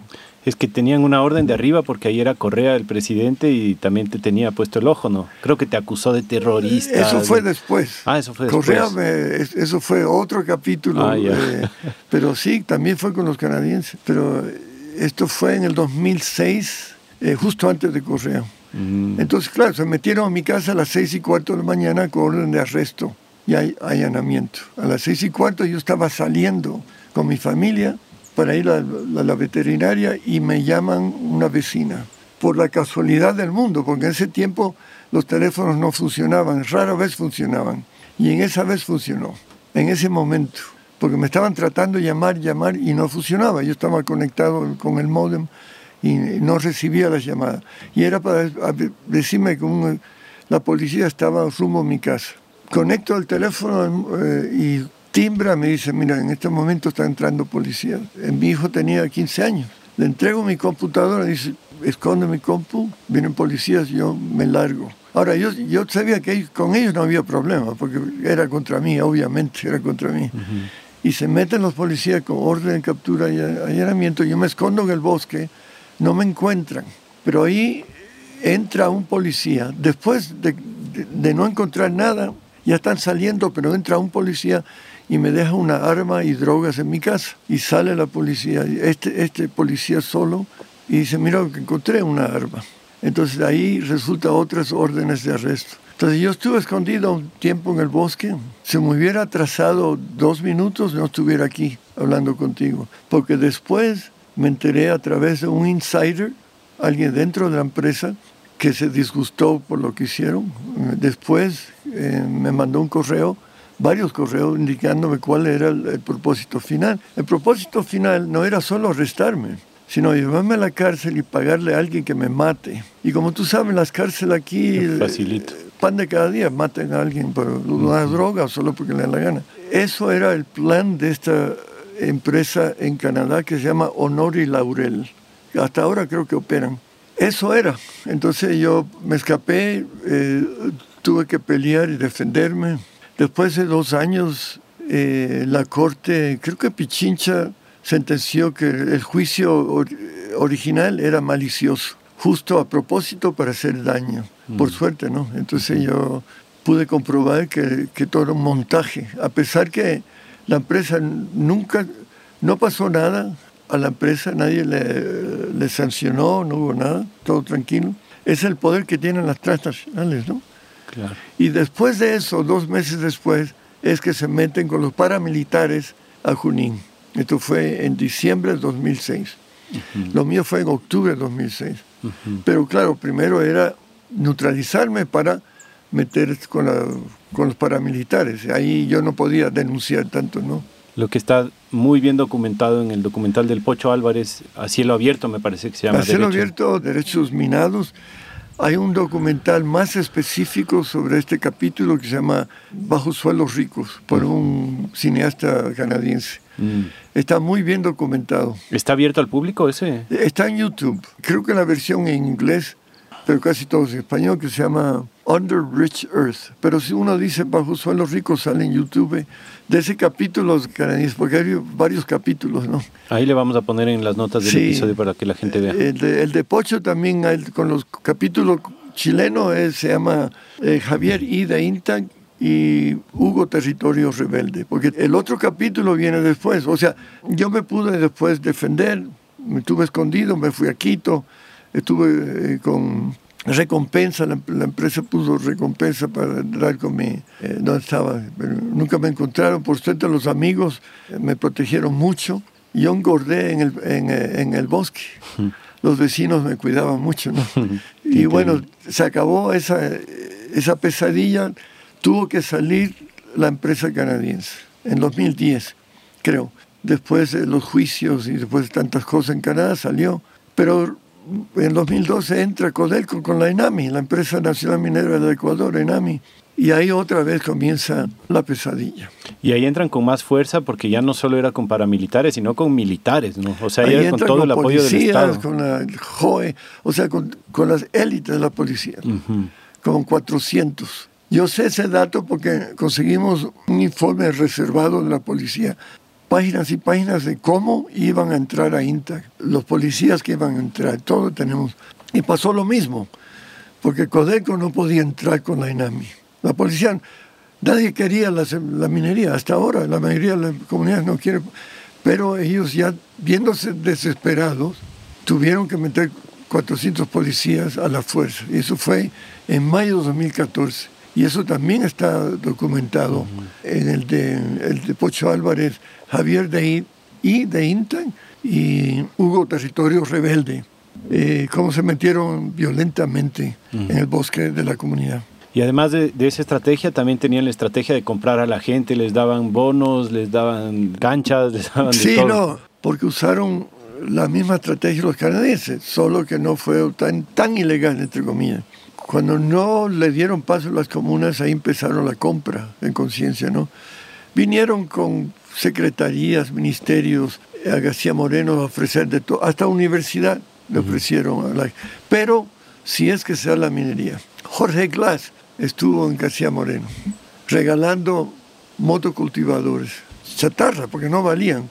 Es que tenían una orden de arriba porque ahí era Correa el presidente y también te tenía puesto el ojo, ¿no? Creo que te acusó de terrorista. Eso fue de... después. Ah, eso fue después. Correa, me, eso fue otro capítulo. Ah, eh, pero sí, también fue con los canadienses. Pero esto fue en el dos mil seis, eh, justo antes de Correa. Mm. Entonces, claro, se metieron a mi casa a las seis y cuarto de la mañana con orden de arresto y allanamiento. A las seis y cuarto yo estaba saliendo con mi familia para ir a la, a la veterinaria y me llaman una vecina. Por la casualidad del mundo, porque en ese tiempo los teléfonos no funcionaban, rara vez funcionaban. Y en esa vez funcionó, en ese momento. Porque me estaban tratando de llamar, llamar y no funcionaba. Yo estaba conectado con el módem y no recibía las llamadas. Y era para decirme que un, la policía estaba rumbo a mi casa. Conecto el teléfono eh, y timbra, me dice, mira, en este momento está entrando policía. Mi hijo tenía quince años. Le entrego mi computadora, dice, esconde mi compu, vienen policías, yo me largo. Ahora, yo, yo sabía que ellos, con ellos no había problema, porque era contra mí, obviamente, era contra mí. Uh-huh. Y se meten los policías con orden de captura y allanamiento. Yo me escondo en el bosque, no me encuentran. Pero ahí entra un policía, después de, de, de no encontrar nada, ya están saliendo, pero entra un policía y me deja una arma y drogas en mi casa. Y sale la policía, este, este policía solo, y dice, mira, que encontré una arma. Entonces ahí resulta otras órdenes de arresto. Entonces yo estuve escondido un tiempo en el bosque. Si me hubiera atrasado dos minutos, no estuviera aquí hablando contigo. Porque después me enteré a través de un insider, alguien dentro de la empresa, que se disgustó por lo que hicieron. Después eh, me mandó un correo, varios correos indicándome cuál era el, el propósito final. El propósito final no era solo arrestarme, sino llevarme a la cárcel y pagarle a alguien que me mate. Y como tú sabes, las cárceles aquí, facilito. Eh, pan de cada día, maten a alguien por una uh-huh. droga o solo porque le da la gana. Eso era el plan de esta empresa en Canadá que se llama Honor y Laurel. Hasta ahora creo que operan. Eso era. Entonces yo me escapé, eh, tuve que pelear y defenderme. Después de dos años, eh, la corte, creo que Pichincha, sentenció que el juicio or- original era malicioso, justo a propósito para hacer daño. Mm. Por suerte, ¿no? Entonces yo pude comprobar que, que todo era un montaje, a pesar que la empresa nunca, no pasó nada a la empresa, nadie le, le sancionó, no hubo nada, todo tranquilo. Es el poder que tienen las transnacionales, ¿no? Claro. Y después de eso, dos meses después, es que se meten con los paramilitares a Junín. Esto fue en diciembre de dos mil seis. Uh-huh. Lo mío fue en octubre de dos mil seis. Uh-huh. Pero claro, primero era neutralizarme para meter con, la, con los paramilitares. Ahí yo no podía denunciar tanto, ¿no? Lo que está muy bien documentado en el documental del Pocho Álvarez, A Cielo Abierto, me parece que se llama. A Cielo Abierto, Derechos Minados. Hay un documental más específico sobre este capítulo que se llama Bajo Suelos Ricos, por un cineasta canadiense. Mm. Está muy bien documentado. ¿Está abierto al público ese? Está en YouTube. Creo que la versión en inglés, pero casi todo en español, que se llama Under Rich Earth. Pero si uno dice Bajo Suelos Ricos, sale en YouTube de ese capítulo canadiense, porque hay varios capítulos, ¿no? Ahí le vamos a poner en las notas del sí, episodio para que la gente vea. El de, el de Pocho también, hay, con los capítulos chilenos, eh, se llama eh, Javier I. de Intag y Hugo Territorio Rebelde, porque el otro capítulo viene después. O sea, yo me pude después defender, me estuve escondido, me fui a Quito, estuve eh, con recompensa, la, la empresa puso recompensa para dar con mi, eh, donde estaba, pero nunca me encontraron. Por suerte los amigos eh, me protegieron mucho. Yo engordé en el, en, en el bosque. Los vecinos me cuidaban mucho, ¿no? Y bueno, se acabó esa, esa pesadilla. Tuvo que salir la empresa canadiense en dos mil diez, creo. Después de los juicios y después de tantas cosas en Canadá salió. Pero en dos mil doce entra Codelco con la ENAMI, la empresa nacional minera del Ecuador, ENAMI. Y ahí otra vez comienza la pesadilla. Y ahí entran con más fuerza porque ya no solo era con paramilitares, sino con militares, ¿no? O sea, ahí era con todo con el apoyo del Estado. Con la J O E, o sea, con, con las élites de la policía, uh-huh. Con cuatrocientos. Yo sé ese dato porque conseguimos un informe reservado de la policía páginas y páginas de cómo iban a entrar a INTA, los policías que iban a entrar, todo tenemos. Y pasó lo mismo, porque Codelco no podía entrar con la INAMI. La policía, nadie quería la, la minería, hasta ahora la mayoría de las comunidades no quiere, pero ellos ya viéndose desesperados, tuvieron que meter cuatrocientos policías a la fuerza. Y eso fue en mayo de dos mil catorce. Y eso también está documentado uh-huh. en el de, el de Pocho Álvarez, Javier de y de INTA y Hugo Territorio Rebelde. Eh, cómo se metieron violentamente uh-huh. en el bosque de la comunidad. Y además de, de esa estrategia, también tenían la estrategia de comprar a la gente, les daban bonos, les daban canchas, les daban de sí, todo. Sí, no, porque usaron la misma estrategia los canadienses, solo que no fue tan, tan ilegal, entre comillas. Cuando no le dieron paso a las comunas, ahí empezaron la compra en conciencia, ¿no? Vinieron con secretarías, ministerios, a García Moreno a ofrecer de todo, hasta universidad le ofrecieron. A la, pero si es que sea la minería. Jorge Glass estuvo en García Moreno, regalando motocultivadores, chatarra, porque no valían,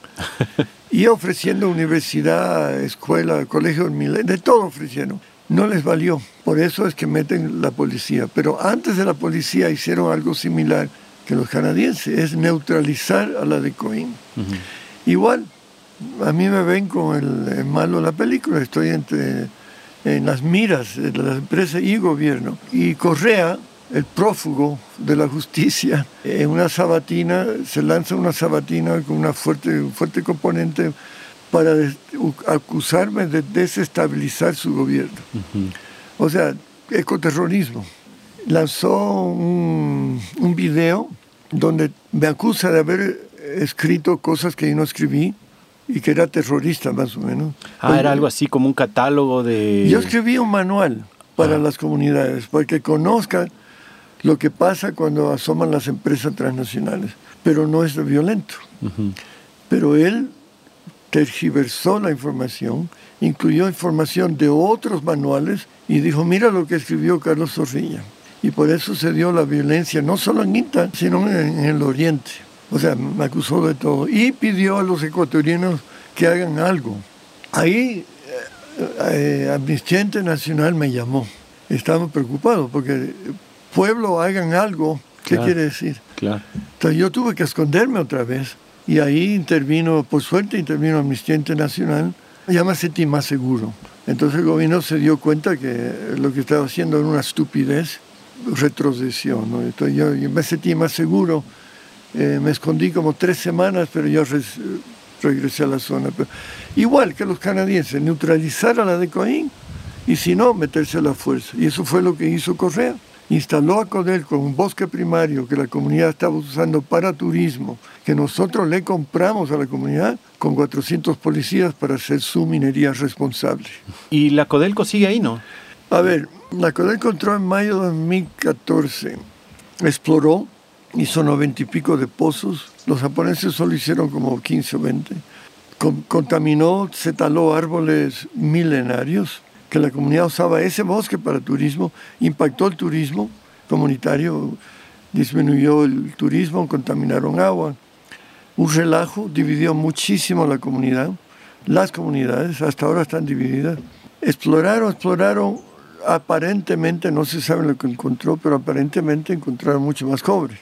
y ofreciendo universidad, escuela, colegio, de todo ofrecieron. No les valió, por eso es que meten la policía. Pero antes de la policía hicieron algo similar que los canadienses, es neutralizar a la DECOIN. Uh-huh. Igual, a mí me ven con el, el malo de la película, estoy entre, en las miras de la empresa y gobierno. Y Correa, el prófugo de la justicia, en una sabatina, se lanza una sabatina con una fuerte, un fuerte componente para des, acusarme de desestabilizar su gobierno. Uh-huh. O sea, ecoterrorismo. Lanzó un, un video donde me acusa de haber escrito cosas que yo no escribí y que era terrorista, más o menos. Ah, pues, era algo así como un catálogo de... Yo escribí un manual para ah. las comunidades, para que conozcan lo que pasa cuando asoman las empresas transnacionales. Pero no es violento. Uh-huh. Pero él tergiversó la información, incluyó información de otros manuales y dijo, mira lo que escribió Carlos Zorrilla. Y por eso se dio la violencia, no solo en INTA, sino en, en el Oriente. O sea, me acusó de todo. Y pidió a los ecuatorianos que hagan algo. Ahí eh, Amnistía Internacional me llamó. Estaba preocupado porque pueblo, hagan algo. ¿Qué claro, quiere decir? Claro. Entonces yo tuve que esconderme otra vez. Y ahí intervino, por suerte intervino Amnistía Internacional. Ya me sentí más seguro. Entonces el gobierno se dio cuenta que lo que estaba haciendo era una estupidez, retrocesión, ¿no? Entonces yo, yo me sentí más seguro. Eh, me escondí como tres semanas, pero yo res, regresé a la zona. Pero, igual que los canadienses, neutralizar a la DECOIN y si no, meterse a la fuerza. Y eso fue lo que hizo Correa. Instaló a Codelco un bosque primario que la comunidad estaba usando para turismo, que nosotros le compramos a la comunidad con cuatrocientos policías para hacer su minería responsable. ¿Y la Codelco sigue ahí, no? A ver, la Codelco entró en mayo de dos mil catorce, exploró, hizo noventa y pico de pozos, los japoneses solo hicieron como quince o veinte, Con, contaminó, se taló árboles milenarios, que la comunidad usaba ese bosque para turismo, impactó el turismo comunitario, disminuyó el turismo, contaminaron agua. Un relajo, dividió muchísimo la comunidad, las comunidades hasta ahora están divididas. Exploraron, exploraron, aparentemente, no se sabe lo que encontró, pero aparentemente encontraron mucho más cobre.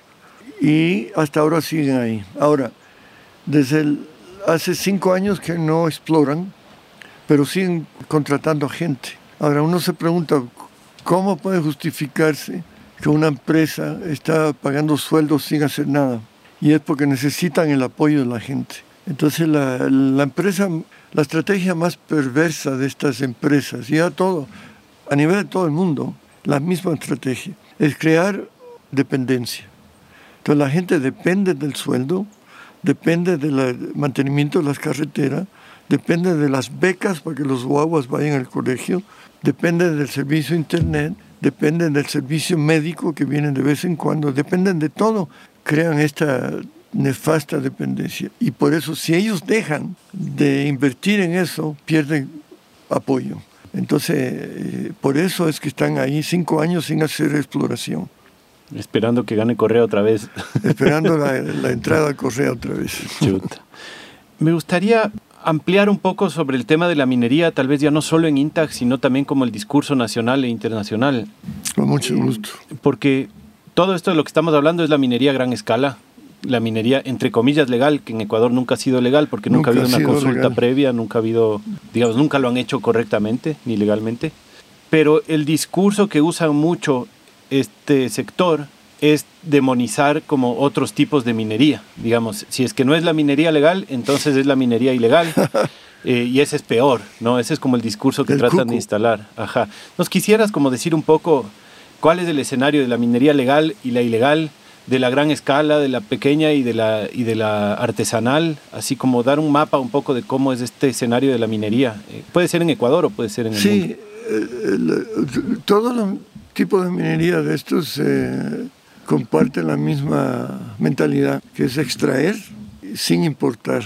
Y hasta ahora siguen ahí. Ahora, desde el, hace cinco años que no exploran, pero siguen contratando gente. Ahora uno se pregunta, ¿cómo puede justificarse que una empresa está pagando sueldos sin hacer nada? Y es porque necesitan el apoyo de la gente. Entonces la, la empresa, la estrategia más perversa de estas empresas, y a todo, a nivel de todo el mundo, la misma estrategia, es crear dependencia. Entonces la gente depende del sueldo, depende del mantenimiento de las carreteras, depende de las becas para que los guaguas vayan al colegio, depende del servicio internet, depende del servicio médico que vienen de vez en cuando, dependen de todo, crean esta nefasta dependencia. Y por eso, si ellos dejan de invertir en eso, pierden apoyo. Entonces, eh, por eso es que están ahí cinco años sin hacer exploración. Esperando que gane Correa otra vez. Esperando la, la entrada a Correa otra vez. Chuta. Me gustaría ampliar un poco sobre el tema de la minería, tal vez ya no solo en INTAC, sino también como el discurso nacional e internacional. Con mucho gusto. Porque todo esto de lo que estamos hablando es la minería a gran escala, la minería entre comillas legal, que en Ecuador nunca ha sido legal, porque nunca, nunca ha habido una consulta legal previa, nunca ha habido, digamos, nunca lo han hecho correctamente ni legalmente. Pero el discurso que usan mucho este sector es demonizar como otros tipos de minería. Digamos, si es que no es la minería legal, entonces es la minería ilegal. eh, y ese es peor, ¿no? Ese es como el discurso que el tratan cuco. de instalar. Ajá. ¿Nos quisieras como decir un poco cuál es el escenario de la minería legal y la ilegal, de la gran escala, de la pequeña y de la, y de la artesanal? Así como dar un mapa un poco de cómo es este escenario de la minería. Eh, puede ser en Ecuador o puede ser en el sí, mundo. Sí, eh, todos los tipos de minería de estos eh, comparten la misma mentalidad, que es extraer sin importar.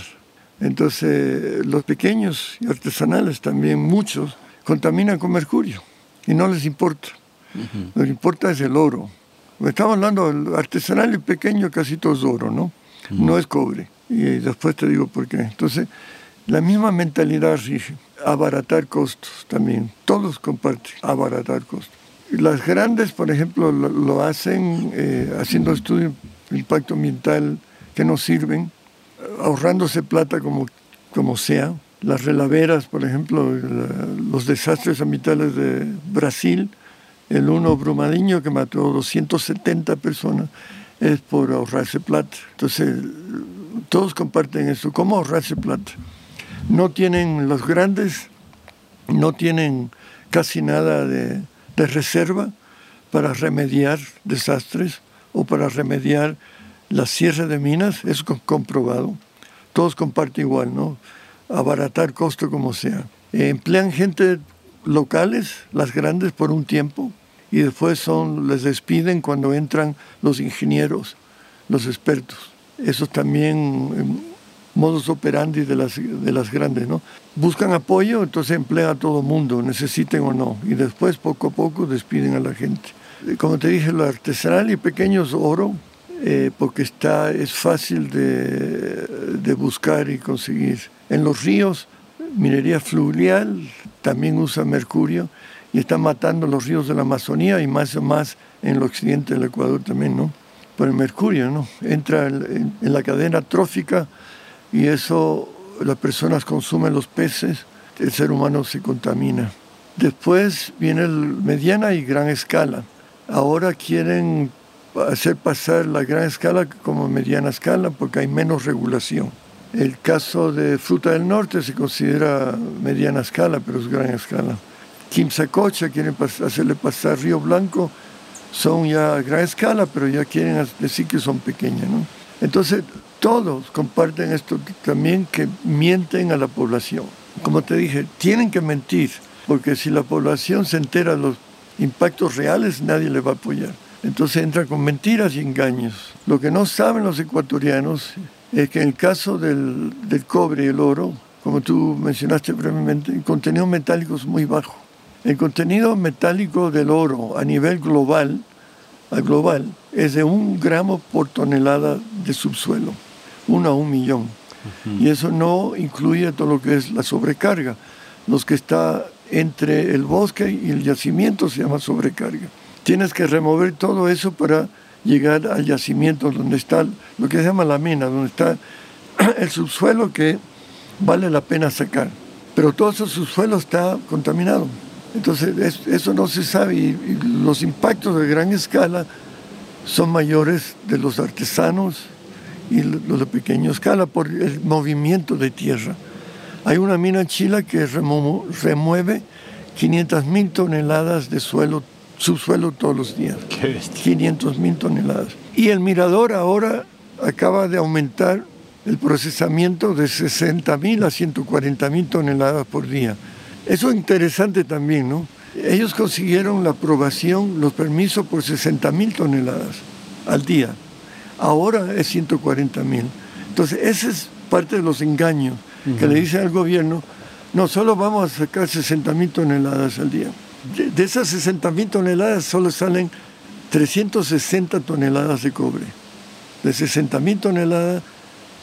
Entonces, los pequeños y artesanales también, muchos, contaminan con mercurio y no les importa. Uh-huh. Lo que importa es el oro. Estamos hablando del artesanal y pequeño, casi todo es oro, ¿no? Uh-huh. No es cobre. Y después te digo por qué. Entonces, la misma mentalidad rige. Abaratar costos también. Todos comparten abaratar costos. Las grandes, por ejemplo, lo, lo hacen eh, haciendo estudios de impacto ambiental que no sirven, ahorrándose plata como, como sea. Las relaveras, por ejemplo, la, los desastres ambientales de Brasil, el uno Brumadinho que mató doscientas setenta personas, es por ahorrarse plata. Entonces, todos comparten eso. ¿Cómo ahorrarse plata? No tienen, los grandes no tienen casi nada de... de reserva para remediar desastres o para remediar la cierre de minas, eso es comprobado. Todos comparten igual, ¿no? Abaratar costo como sea. Eh, emplean gente locales, las grandes, por un tiempo, y después son, les despiden cuando entran los ingenieros, los expertos. Eso también... Eh, modus operandi de las, de las grandes, ¿no? Buscan apoyo, entonces emplean a todo el mundo, necesiten o no, y después poco a poco despiden a la gente. Como te dije, lo artesanal y pequeño es oro, eh, porque está, es fácil de, de buscar y conseguir. En los ríos, minería fluvial también usa mercurio y está matando los ríos de la Amazonía y más y más en el occidente del Ecuador también, ¿no? Por el mercurio, ¿no? Entra en, en la cadena trófica y eso, las personas consumen los peces, el ser humano se contamina. Después viene el mediana y gran escala. Ahora quieren hacer pasar la gran escala como mediana escala porque hay menos regulación. El caso de Fruta del Norte se considera mediana escala, pero es gran escala. Quimsacocha quieren pas- hacerle pasar Río Blanco, son ya gran escala, pero ya quieren decir que son pequeñas, ¿no? Entonces, todos comparten esto también, que mienten a la población. Como te dije, tienen que mentir, porque si la población se entera de los impactos reales, nadie le va a apoyar. Entonces entra con mentiras y engaños. Lo que no saben los ecuatorianos es que en el caso del, del cobre y el oro, como tú mencionaste brevemente, el contenido metálico es muy bajo. El contenido metálico del oro a nivel global, a global es de un gramo por tonelada de subsuelo. Uno a un millón. Uh-huh. Y eso no incluye todo lo que es la sobrecarga. Los que está entre el bosque y el yacimiento se llama sobrecarga. Tienes que remover todo eso para llegar al yacimiento donde está lo que se llama la mina, donde está el subsuelo que vale la pena sacar. Pero todo ese subsuelo está contaminado. Entonces es, eso no se sabe y, y los impactos de gran escala son mayores de los artesanos y los de pequeña escala por el movimiento de tierra. Hay una mina en Chile que remo- remueve quinientas mil toneladas de suelo, subsuelo todos los días. quinientas mil toneladas. Y el Mirador ahora acaba de aumentar el procesamiento de sesenta mil a ciento cuarenta mil toneladas por día. Eso es interesante también, ¿no? Ellos consiguieron la aprobación, los permisos por sesenta mil toneladas al día. Ahora es ciento cuarenta mil. Entonces, ese es parte de los engaños uh-huh. que le dicen al gobierno, no, solo vamos a sacar sesenta mil toneladas al día. De, de esas sesenta mil toneladas solo salen trescientas sesenta toneladas de cobre. De sesenta mil toneladas,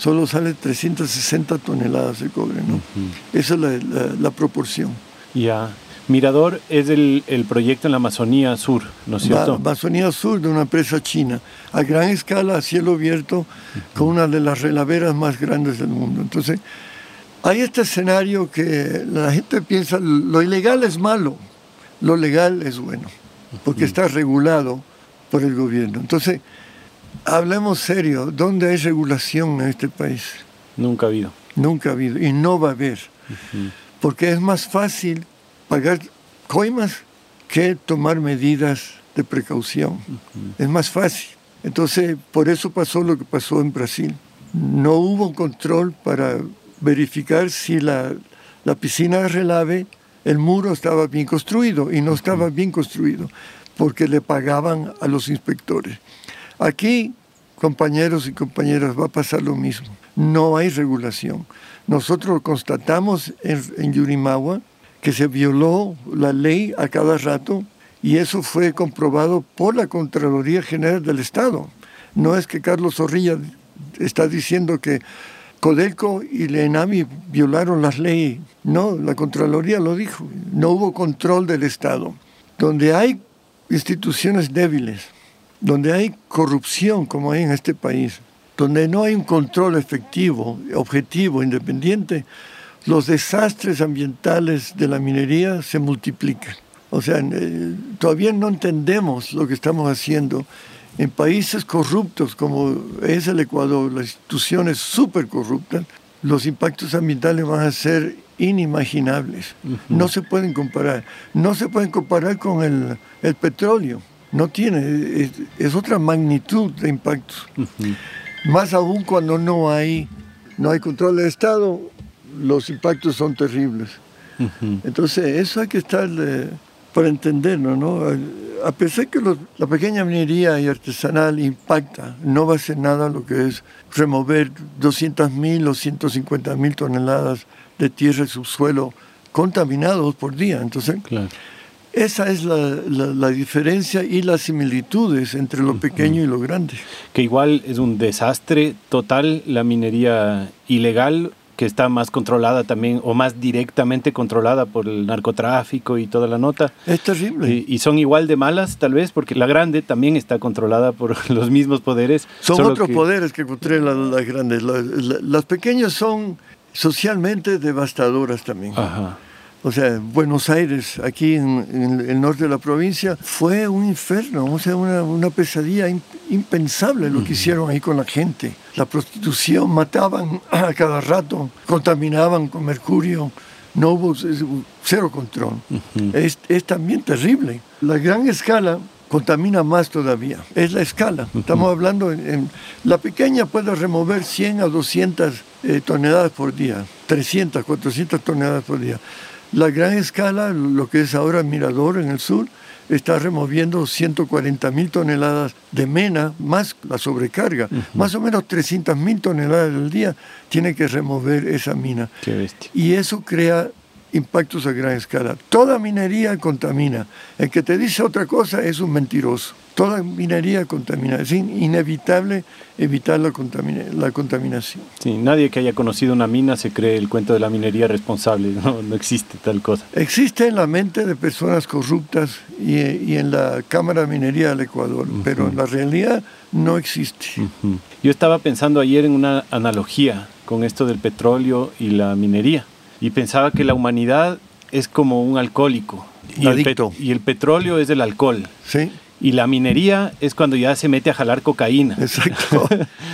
solo sale trescientas sesenta toneladas de cobre, ¿no? Uh-huh. Esa es la, la, la proporción. Ya. Yeah. Mirador es el, el proyecto en la Amazonía Sur, ¿no es cierto? La Amazonía Sur, de una empresa china, a gran escala, a cielo abierto, uh-huh. con una de las relaveras más grandes del mundo. Entonces, hay este escenario que la gente piensa, lo ilegal es malo, lo legal es bueno, porque uh-huh. está regulado por el gobierno. Entonces, hablemos serio, ¿dónde hay regulación en este país? Nunca ha habido. Nunca ha habido, y no va a haber, uh-huh. porque es más fácil pagar coimas que tomar medidas de precaución. Uh-huh. Es más fácil. Entonces, por eso pasó lo que pasó en Brasil. No hubo control para verificar si la, la piscina de relave, el muro estaba bien construido, y no estaba bien construido, porque le pagaban a los inspectores. Aquí, compañeros y compañeras, va a pasar lo mismo. No hay regulación. Nosotros constatamos en, en Yurimaguas que se violó la ley a cada rato, y eso fue comprobado por la Contraloría General del Estado. No es que Carlos Zorrilla está diciendo que Codelco y la ENAMI violaron las leyes. No, la Contraloría lo dijo. No hubo control del Estado. Donde hay instituciones débiles, donde hay corrupción como hay en este país, donde no hay un control efectivo, objetivo, independiente, los desastres ambientales de la minería se multiplican. O sea, eh, todavía no entendemos lo que estamos haciendo. En países corruptos como es el Ecuador, las instituciones súper corruptas, los impactos ambientales van a ser inimaginables. Uh-huh. No se pueden comparar. No se pueden comparar con el, el petróleo. No tiene, es, es otra magnitud de impactos. Uh-huh. Más aún cuando no hay, no hay control del Estado, los impactos son terribles. Uh-huh. Entonces, eso hay que estar eh, para entenderlo, ¿no? A pesar que los, la pequeña minería y artesanal impacta, no va a ser nada lo que es remover doscientas mil o ciento cincuenta mil toneladas de tierra y subsuelo contaminados por día. Entonces, claro. Esa es la, la, la diferencia y las similitudes entre lo pequeño uh-huh. y lo grande. Que igual es un desastre total la minería ilegal, que está más controlada también, o más directamente controlada por el narcotráfico y toda la nota. Es terrible. Y, y son igual de malas, tal vez, porque la grande también está controlada por los mismos poderes. Son otros que... poderes que controlan las grandes. Las, las, las pequeñas son socialmente devastadoras también. Ajá. O sea, Buenos Aires, aquí en, en el norte de la provincia, fue un infierno, o sea, una, una pesadilla impensable lo que hicieron ahí con la gente. La prostitución, mataban a cada rato, contaminaban con mercurio, no hubo cero control. Uh-huh. Es, es también terrible. La gran escala contamina más todavía, es la escala. Uh-huh. Estamos hablando, en, en, la pequeña puede remover cien a doscientas eh, toneladas por día, trescientas, cuatrocientas toneladas por día. La gran escala, lo que es ahora Mirador en el sur, está removiendo ciento cuarenta mil toneladas de mena, más la sobrecarga. Uh-huh. Más o menos trescientas mil toneladas al día tiene que remover esa mina. Qué bestia. Y eso crea impactos a gran escala. Toda minería contamina. El que te dice otra cosa es un mentiroso. Toda minería contamina. Es inevitable evitar la, contamina- la contaminación. Sí, nadie que haya conocido una mina se cree el cuento de la minería responsable. No, no existe tal cosa. Existe en la mente de personas corruptas y, y en la Cámara de Minería del Ecuador, uh-huh. pero en la realidad no existe. Uh-huh. Yo estaba pensando ayer en una analogía con esto del petróleo y la minería. Y pensaba que la humanidad es como un alcohólico. Y el, pet- y el petróleo es el alcohol. Sí. Y la minería es cuando ya se mete a jalar cocaína. Exacto.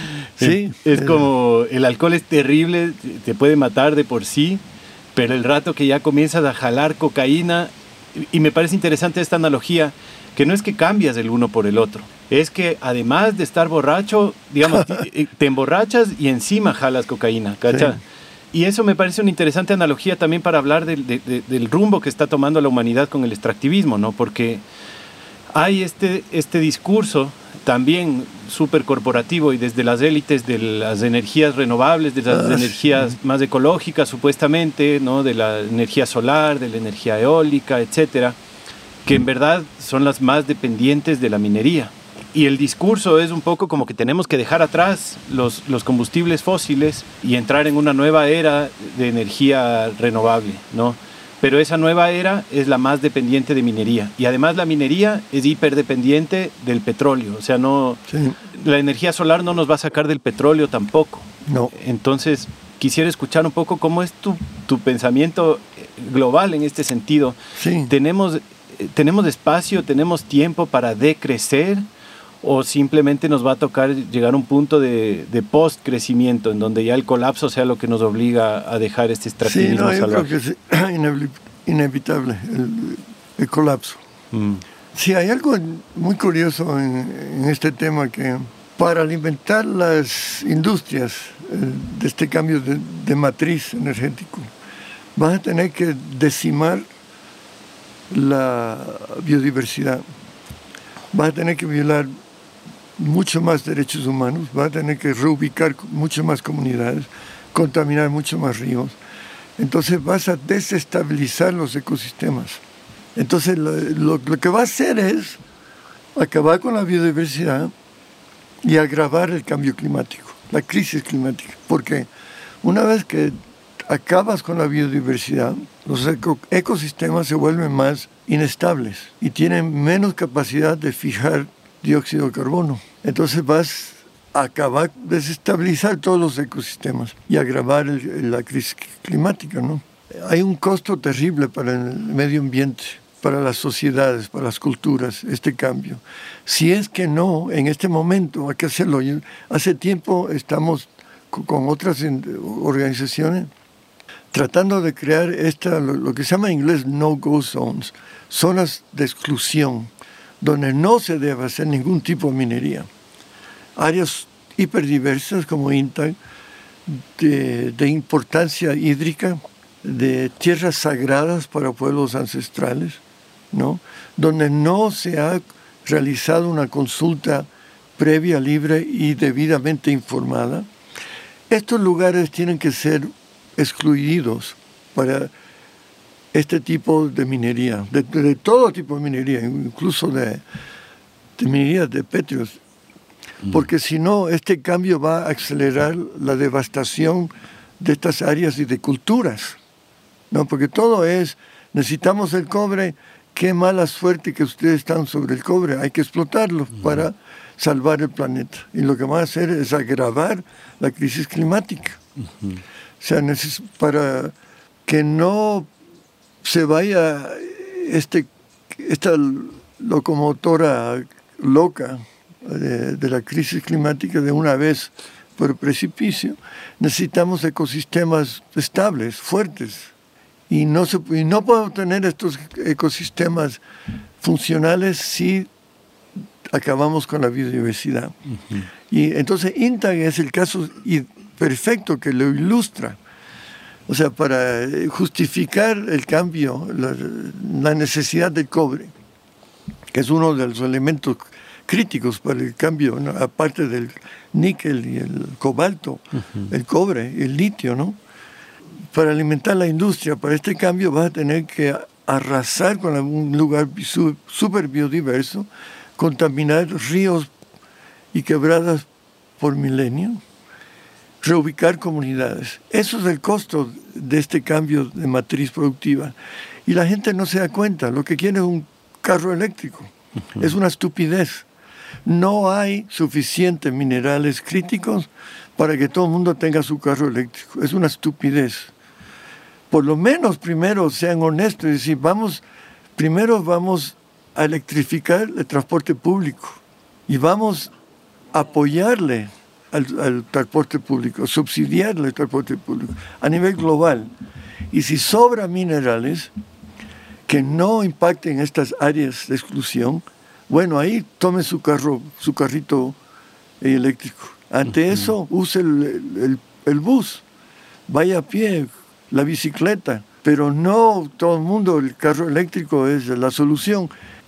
Sí. Es como, el alcohol es terrible, te puede matar de por sí, pero el rato que ya comienzas a jalar cocaína, y me parece interesante esta analogía, que no es que cambias el uno por el otro, es que además de estar borracho, digamos, te, te emborrachas y encima jalas cocaína, ¿cachai? Sí. Y eso me parece una interesante analogía también para hablar de, de, de, del rumbo que está tomando la humanidad con el extractivismo, ¿no? Porque hay este, este discurso también súper corporativo y desde las élites de las energías renovables, de las ah, energías sí. más ecológicas supuestamente, ¿no? De la energía solar, de la energía eólica, etcétera, que en verdad son las más dependientes de la minería. y el discurso es un poco como que tenemos que dejar atrás los, los combustibles fósiles y entrar en una nueva era de energía renovable, ¿no? Pero esa nueva era es la más dependiente de minería. Y además la minería es hiperdependiente del petróleo. O sea, no, sí. La energía solar no nos va a sacar del petróleo tampoco. No. Entonces, quisiera escuchar un poco cómo es tu, tu pensamiento global en este sentido. Sí. ¿Tenemos, ¿Tenemos espacio, tenemos tiempo para decrecer? ¿O simplemente nos va a tocar llegar a un punto de, de post-crecimiento, en donde ya el colapso sea lo que nos obliga a dejar este extractivismo salvaje? Sí, no, yo salvaje? creo que es inevitable el, el colapso. Mm. Sí, hay algo muy curioso en, en este tema, que para alimentar las industrias eh, de este cambio de, de matriz energético, vas a tener que decimar la biodiversidad, vas a tener que violar mucho más derechos humanos, va a tener que reubicar mucho más comunidades, contaminar mucho más ríos. Entonces vas a desestabilizar los ecosistemas. Entonces lo, lo, lo que va a hacer es acabar con la biodiversidad y agravar el cambio climático, la crisis climática. Porque una vez que acabas con la biodiversidad, los eco, ecosistemas se vuelven más inestables y tienen menos capacidad de fijar dióxido de carbono. Entonces vas a acabar, desestabilizar todos los ecosistemas y agravar el, la crisis climática, ¿no? Hay un costo terrible para el medio ambiente, para las sociedades, para las culturas, este cambio. Si es que no, en este momento hay que hacerlo. Hace tiempo estamos con otras organizaciones tratando de crear esta, lo que se llama en inglés no-go zones, zonas de exclusión, donde no se debe hacer ningún tipo de minería. Áreas hiperdiversas como INTAC, de, de importancia hídrica, de tierras sagradas para pueblos ancestrales, ¿no? Donde no se ha realizado una consulta previa, libre y debidamente informada. Estos lugares tienen que ser excluidos para este tipo de minería, de, de todo tipo de minería, incluso de, de minería de petróleos, porque si no, este cambio va a acelerar la devastación de estas áreas y de culturas, ¿no? Porque todo es, necesitamos el cobre, qué mala suerte que ustedes están sobre el cobre, hay que explotarlo uh-huh. para salvar el planeta. Y lo que van a hacer es agravar la crisis climática. Uh-huh. O sea, neces- para que no se vaya este, esta locomotora loca de, de la crisis climática de una vez por precipicio, necesitamos ecosistemas estables, fuertes. Y no, se, y no podemos tener estos ecosistemas funcionales si acabamos con la biodiversidad. Uh-huh. Y entonces INTAC es el caso perfecto que lo ilustra. O sea, para justificar el cambio, la, la necesidad del cobre, que es uno de los elementos críticos para el cambio, ¿no? Aparte del níquel y el cobalto, uh-huh. el cobre, el litio, ¿no? Para alimentar la industria, para este cambio vas a tener que arrasar con un lugar súper biodiverso, contaminar ríos y quebradas por milenio, reubicar comunidades. Eso es el costo de este cambio de matriz productiva. Y la gente no se da cuenta. Lo que quiere es un carro eléctrico. Uh-huh. Es una estupidez. No hay suficientes minerales críticos para que todo el mundo tenga su carro eléctrico. Es una estupidez. Por lo menos primero sean honestos y decir, vamos, primero vamos a electrificar el transporte público y vamos a apoyarle Al, al transporte público, subsidiarle el transporte público a nivel global. Y si sobra minerales que no impacten estas áreas de exclusión, bueno, ahí tome su carro, su carrito eléctrico. Ante uh-huh. eso, use el, el, el bus, vaya a pie, la bicicleta, pero no todo el mundo, el carro eléctrico es la solución,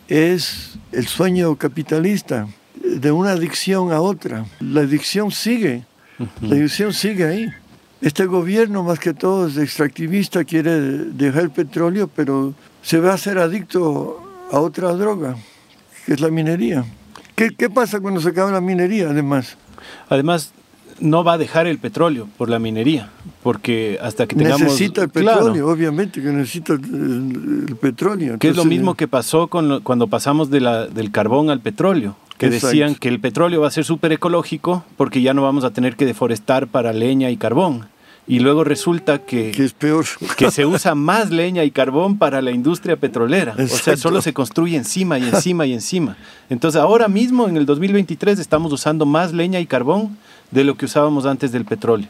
es el sueño capitalista de una adicción a otra. La adicción sigue, uh-huh. la adicción sigue ahí. Este gobierno, más que todo, es extractivista, quiere dejar el petróleo, pero se va a hacer adicto a otra droga, que es la minería. ¿Qué, qué pasa cuando se acaba la minería, además? Además, no va a dejar el petróleo por la minería, porque hasta que tengamos... Necesita el petróleo, claro, obviamente que necesita el, el petróleo. Que Entonces, es lo mismo que pasó con lo, cuando pasamos de la, del carbón al petróleo, que exacto. decían que el petróleo va a ser súper ecológico porque ya no vamos a tener que deforestar para leña y carbón. Y luego resulta que, que es peor. Que se usa más leña y carbón para la industria petrolera. Exacto. O sea, solo se construye encima y encima y encima. Entonces, ahora mismo, en el dos mil veintitrés, estamos usando más leña y carbón de lo que usábamos antes del petróleo.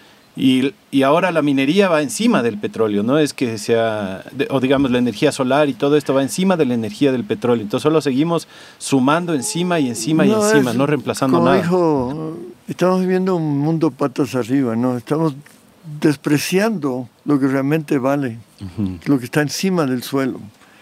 Y, y ahora la minería va encima del petróleo, no es que sea, o digamos la energía solar y todo esto va encima de la energía del petróleo. Entonces solo seguimos sumando encima y encima no, y encima, es, no reemplazando como nada. Dijo, estamos viviendo un mundo patas arriba, ¿no? Estamos despreciando lo que realmente vale, uh-huh. lo que está encima del suelo,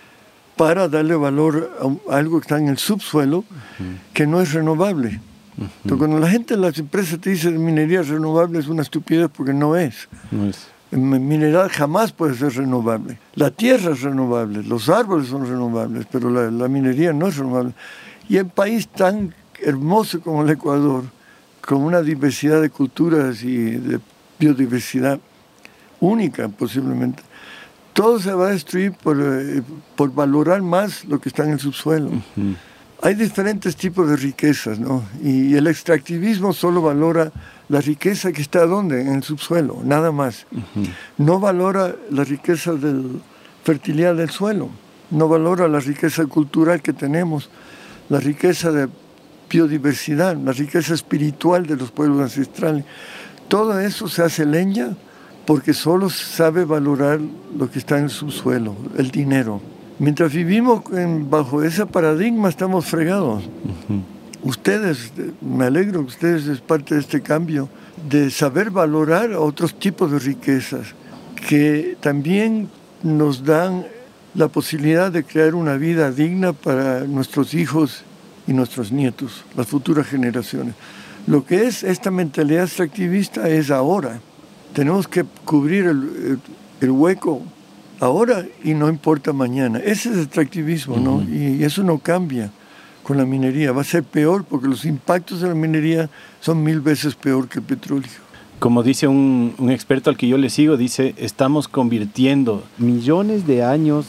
para darle valor a algo que está en el subsuelo, uh-huh. que no es renovable. Uh-huh. Entonces, cuando la gente en las empresas te dice minería renovable, es una estupidez porque no es. No es. El mineral jamás puede ser renovable. La tierra es renovable, los árboles son renovables, pero la, la minería no es renovable. Y en un país tan hermoso como el Ecuador, con una diversidad de culturas y de biodiversidad única posiblemente, todo se va a destruir por, eh, por valorar más lo que está en el subsuelo. Uh-huh. Hay diferentes tipos de riquezas, ¿no? Y el extractivismo solo valora la riqueza que está ¿dónde? En el subsuelo, nada más. Uh-huh. No valora la riqueza de la fertilidad del suelo, no valora la riqueza cultural que tenemos, la riqueza de biodiversidad, la riqueza espiritual de los pueblos ancestrales. Todo eso se hace leña porque solo sabe valorar lo que está en el subsuelo, el dinero. Mientras vivimos en, bajo ese paradigma, estamos fregados. Uh-huh. Ustedes, me alegro que ustedes es parte de este cambio, de saber valorar otros tipos de riquezas que también nos dan la posibilidad de crear una vida digna para nuestros hijos y nuestros nietos, las futuras generaciones. Lo que es esta mentalidad extractivista es ahora. Tenemos que cubrir el, el, el hueco ahora y no importa mañana. Ese es el extractivismo, uh-huh. ¿no? Y eso no cambia con la minería. Va a ser peor porque los impactos de la minería son mil veces peor que el petróleo. Como dice un, un experto al que yo le sigo, dice, estamos convirtiendo millones de años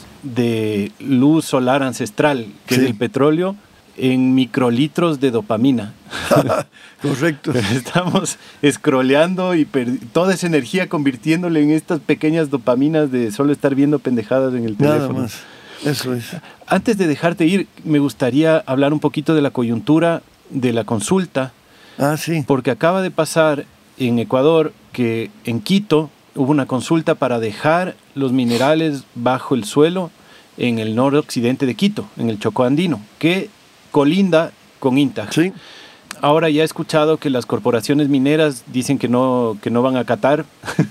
de luz solar ancestral, que sí. es el petróleo, en microlitros de dopamina. Correcto. Estamos scrolleando y per- toda esa energía convirtiéndole en estas pequeñas dopaminas de solo estar viendo pendejadas en el teléfono. Nada más, eso es. Antes de dejarte ir, me gustaría hablar un poquito de la coyuntura de la consulta. Ah, sí. Porque acaba de pasar en Ecuador que en Quito hubo una consulta para dejar los minerales bajo el suelo en el noroccidente de Quito, en el Chocó andino, que colinda con INTAG. Sí. Ahora ya he escuchado que las corporaciones mineras dicen que no, que no van a acatar,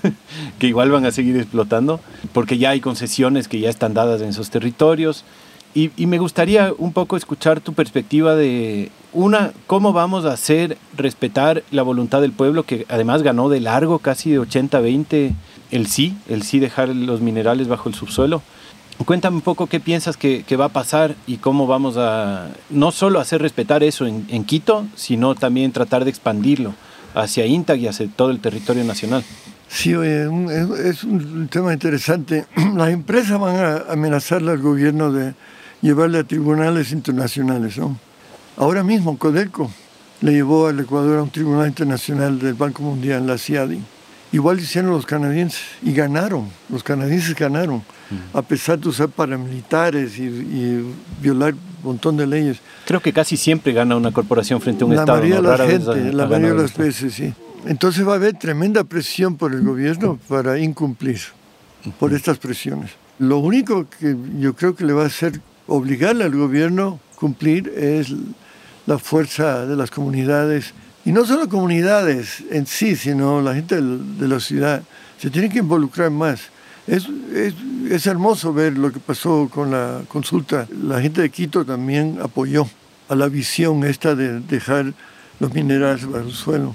que igual van a seguir explotando, porque ya hay concesiones que ya están dadas en esos territorios. Y, y me gustaría un poco escuchar tu perspectiva de, una, cómo vamos a hacer respetar la voluntad del pueblo, que además ganó de largo, casi de ochenta a veinte, el sí, el sí dejar los minerales bajo el subsuelo. Cuéntame un poco qué piensas que, que va a pasar y cómo vamos a no solo hacer respetar eso en, en Quito, sino también tratar de expandirlo hacia INTAG y hacia todo el territorio nacional. Sí, oye, es un tema interesante. Las empresas van a amenazarle al gobierno de llevarle a tribunales internacionales, ¿no? Ahora mismo Codelco le llevó al Ecuador a un tribunal internacional del Banco Mundial, la C I A D I. Igual hicieron los canadienses y ganaron, los canadienses ganaron, mm. a pesar de usar paramilitares y, y violar un montón de leyes. Creo que casi siempre gana una corporación frente a un la Estado. Mayoría ¿no? de la Rara gente, vez, la mayoría de las veces, sí. Entonces va a haber tremenda presión por el gobierno para incumplir por estas presiones. Lo único que yo creo que le va a hacer obligarle al gobierno a cumplir es la fuerza de las comunidades. Y no solo comunidades en sí, sino la gente de la ciudad. Se tiene que involucrar más. Es, es, es hermoso ver lo que pasó con la consulta. La gente de Quito también apoyó a la visión esta de dejar los minerales bajo el suelo.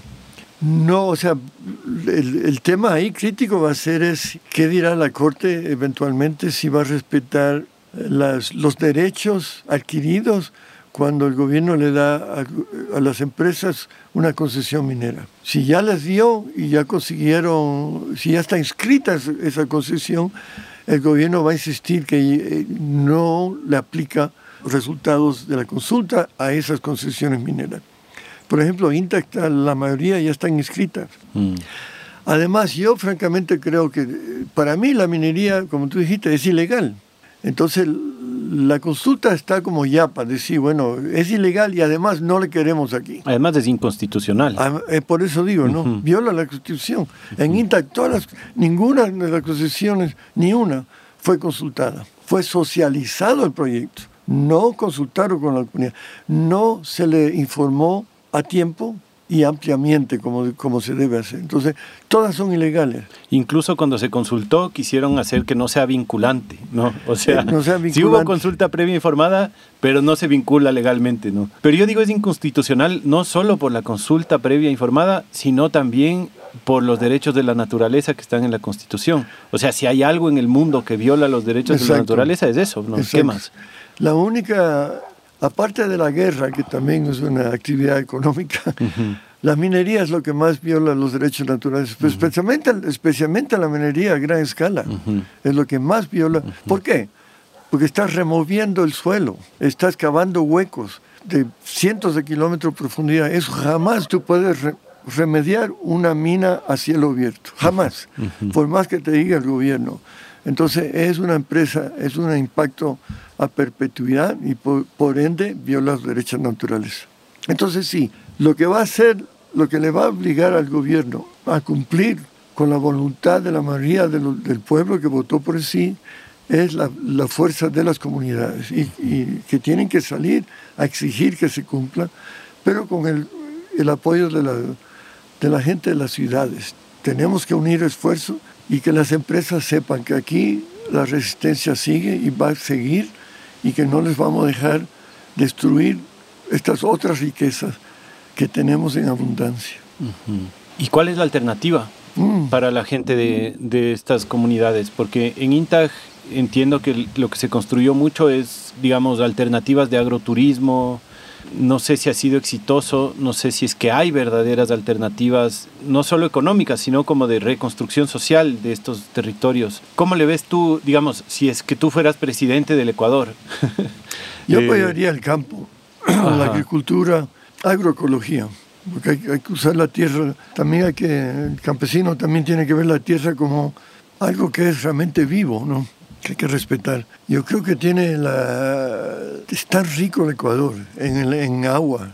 No, o sea, el, el tema ahí crítico va a ser es qué dirá la Corte eventualmente, si va a respetar las, los derechos adquiridos cuando el gobierno le da a, a las empresas una concesión minera. Si ya les dio y ya consiguieron, si ya está inscrita esa concesión, el gobierno va a insistir que no le aplica resultados de la consulta a esas concesiones mineras. Por ejemplo, Intact, la mayoría ya están inscritas. Mm. Además, yo francamente creo que para mí la minería, como tú dijiste, es ilegal. Entonces, la consulta está como ya para decir, bueno, es ilegal y además no le queremos aquí. Además es inconstitucional. Por eso digo, ¿no? Uh-huh. Viola la Constitución. Uh-huh. En Intact, todas las, ninguna de las concesiones, ni una, fue consultada. Fue socializado el proyecto. No consultaron con la comunidad. No se le informó a tiempo y ampliamente como, como se debe hacer. Entonces, todas son ilegales. Incluso cuando se consultó, quisieron hacer que no sea vinculante, ¿no? O sea, no sea vinculante. Sí hubo consulta previa informada, pero no se vincula legalmente, ¿no? Pero yo digo es inconstitucional no solo por la consulta previa informada, sino también por los derechos de la naturaleza que están en la Constitución. O sea, si hay algo en el mundo que viola los derechos Exacto. de la naturaleza, es eso, ¿no? ¿Qué más? La única... Aparte de la guerra, que también es una actividad económica, uh-huh. la minería es lo que más viola los derechos naturales, uh-huh. especialmente, especialmente la minería a gran escala, uh-huh. es lo que más viola. Uh-huh. ¿Por qué? Porque estás removiendo el suelo, estás cavando huecos de cientos de kilómetros de profundidad. Eso jamás tú puedes re- remediar una mina a cielo abierto, jamás, uh-huh. por más que te diga el gobierno. Entonces es una empresa, es un impacto a perpetuidad y por, por ende viola los derechos naturales. Entonces sí, lo que va a hacer, lo que le va a obligar al gobierno a cumplir con la voluntad de la mayoría de lo, del pueblo que votó por sí, es la, la fuerza de las comunidades y, y que tienen que salir a exigir que se cumpla, pero con el, el apoyo de la, de la gente de las ciudades. Tenemos que unir esfuerzos y que las empresas sepan que aquí la resistencia sigue y va a seguir y que no les vamos a dejar destruir estas otras riquezas que tenemos en abundancia. Uh-huh. ¿Y cuál es la alternativa mm. para la gente de, de estas comunidades? Porque en Intag entiendo que lo que se construyó mucho es, digamos, alternativas de agroturismo. No sé si ha sido exitoso, no sé si es que hay verdaderas alternativas, no solo económicas, sino como de reconstrucción social de estos territorios. ¿Cómo le ves tú, digamos, si es que tú fueras presidente del Ecuador? Yo eh, apoyaría el campo, ajá. la agricultura, agroecología, porque hay, hay que usar la tierra, también hay que, el campesino también tiene que ver la tierra como algo que es realmente vivo, ¿no? Que hay que respetar. Yo creo que tiene la... es tan rico el Ecuador en, el, en agua,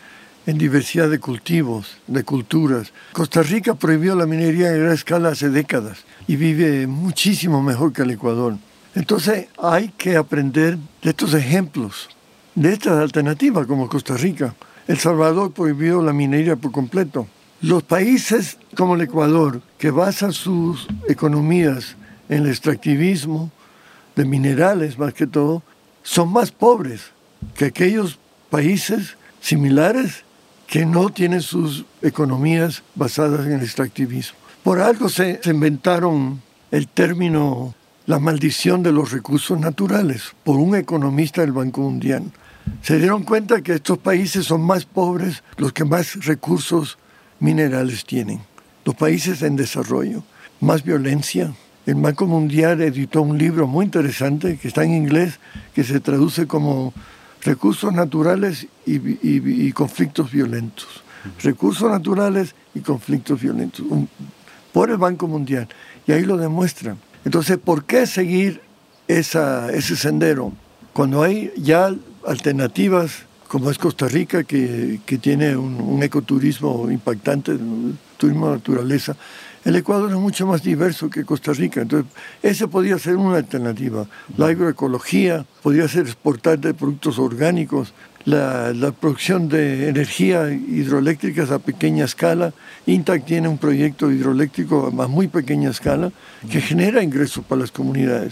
en diversidad de cultivos, de culturas. Costa Rica prohibió la minería en gran escala hace décadas y vive muchísimo mejor que el Ecuador. Entonces hay que aprender de estos ejemplos, de estas alternativas como Costa Rica. El Salvador prohibió la minería por completo. Los países como el Ecuador, que basan sus economías en el extractivismo, de minerales más que todo, son más pobres que aquellos países similares que no tienen sus economías basadas en el extractivismo. Por algo se, se inventaron el término la maldición de los recursos naturales por un economista del Banco Mundial. Se dieron cuenta que estos países son más pobres los que más recursos minerales tienen. Los países en desarrollo, más violencia. El Banco Mundial editó un libro muy interesante que está en inglés, que se traduce como Recursos Naturales y, y, y Conflictos Violentos. Recursos Naturales y Conflictos Violentos, un, por el Banco Mundial. Y ahí lo demuestran. Entonces, ¿por qué seguir esa, ese sendero? Cuando hay ya alternativas, como es Costa Rica, que, que tiene un, un ecoturismo impactante, turismo de naturaleza. El Ecuador es mucho más diverso que Costa Rica, entonces esa podría ser una alternativa. La agroecología, podría ser exportar de productos orgánicos, la, la producción de energía hidroeléctricas a pequeña escala. Intact tiene un proyecto hidroeléctrico a muy pequeña escala que genera ingresos para las comunidades.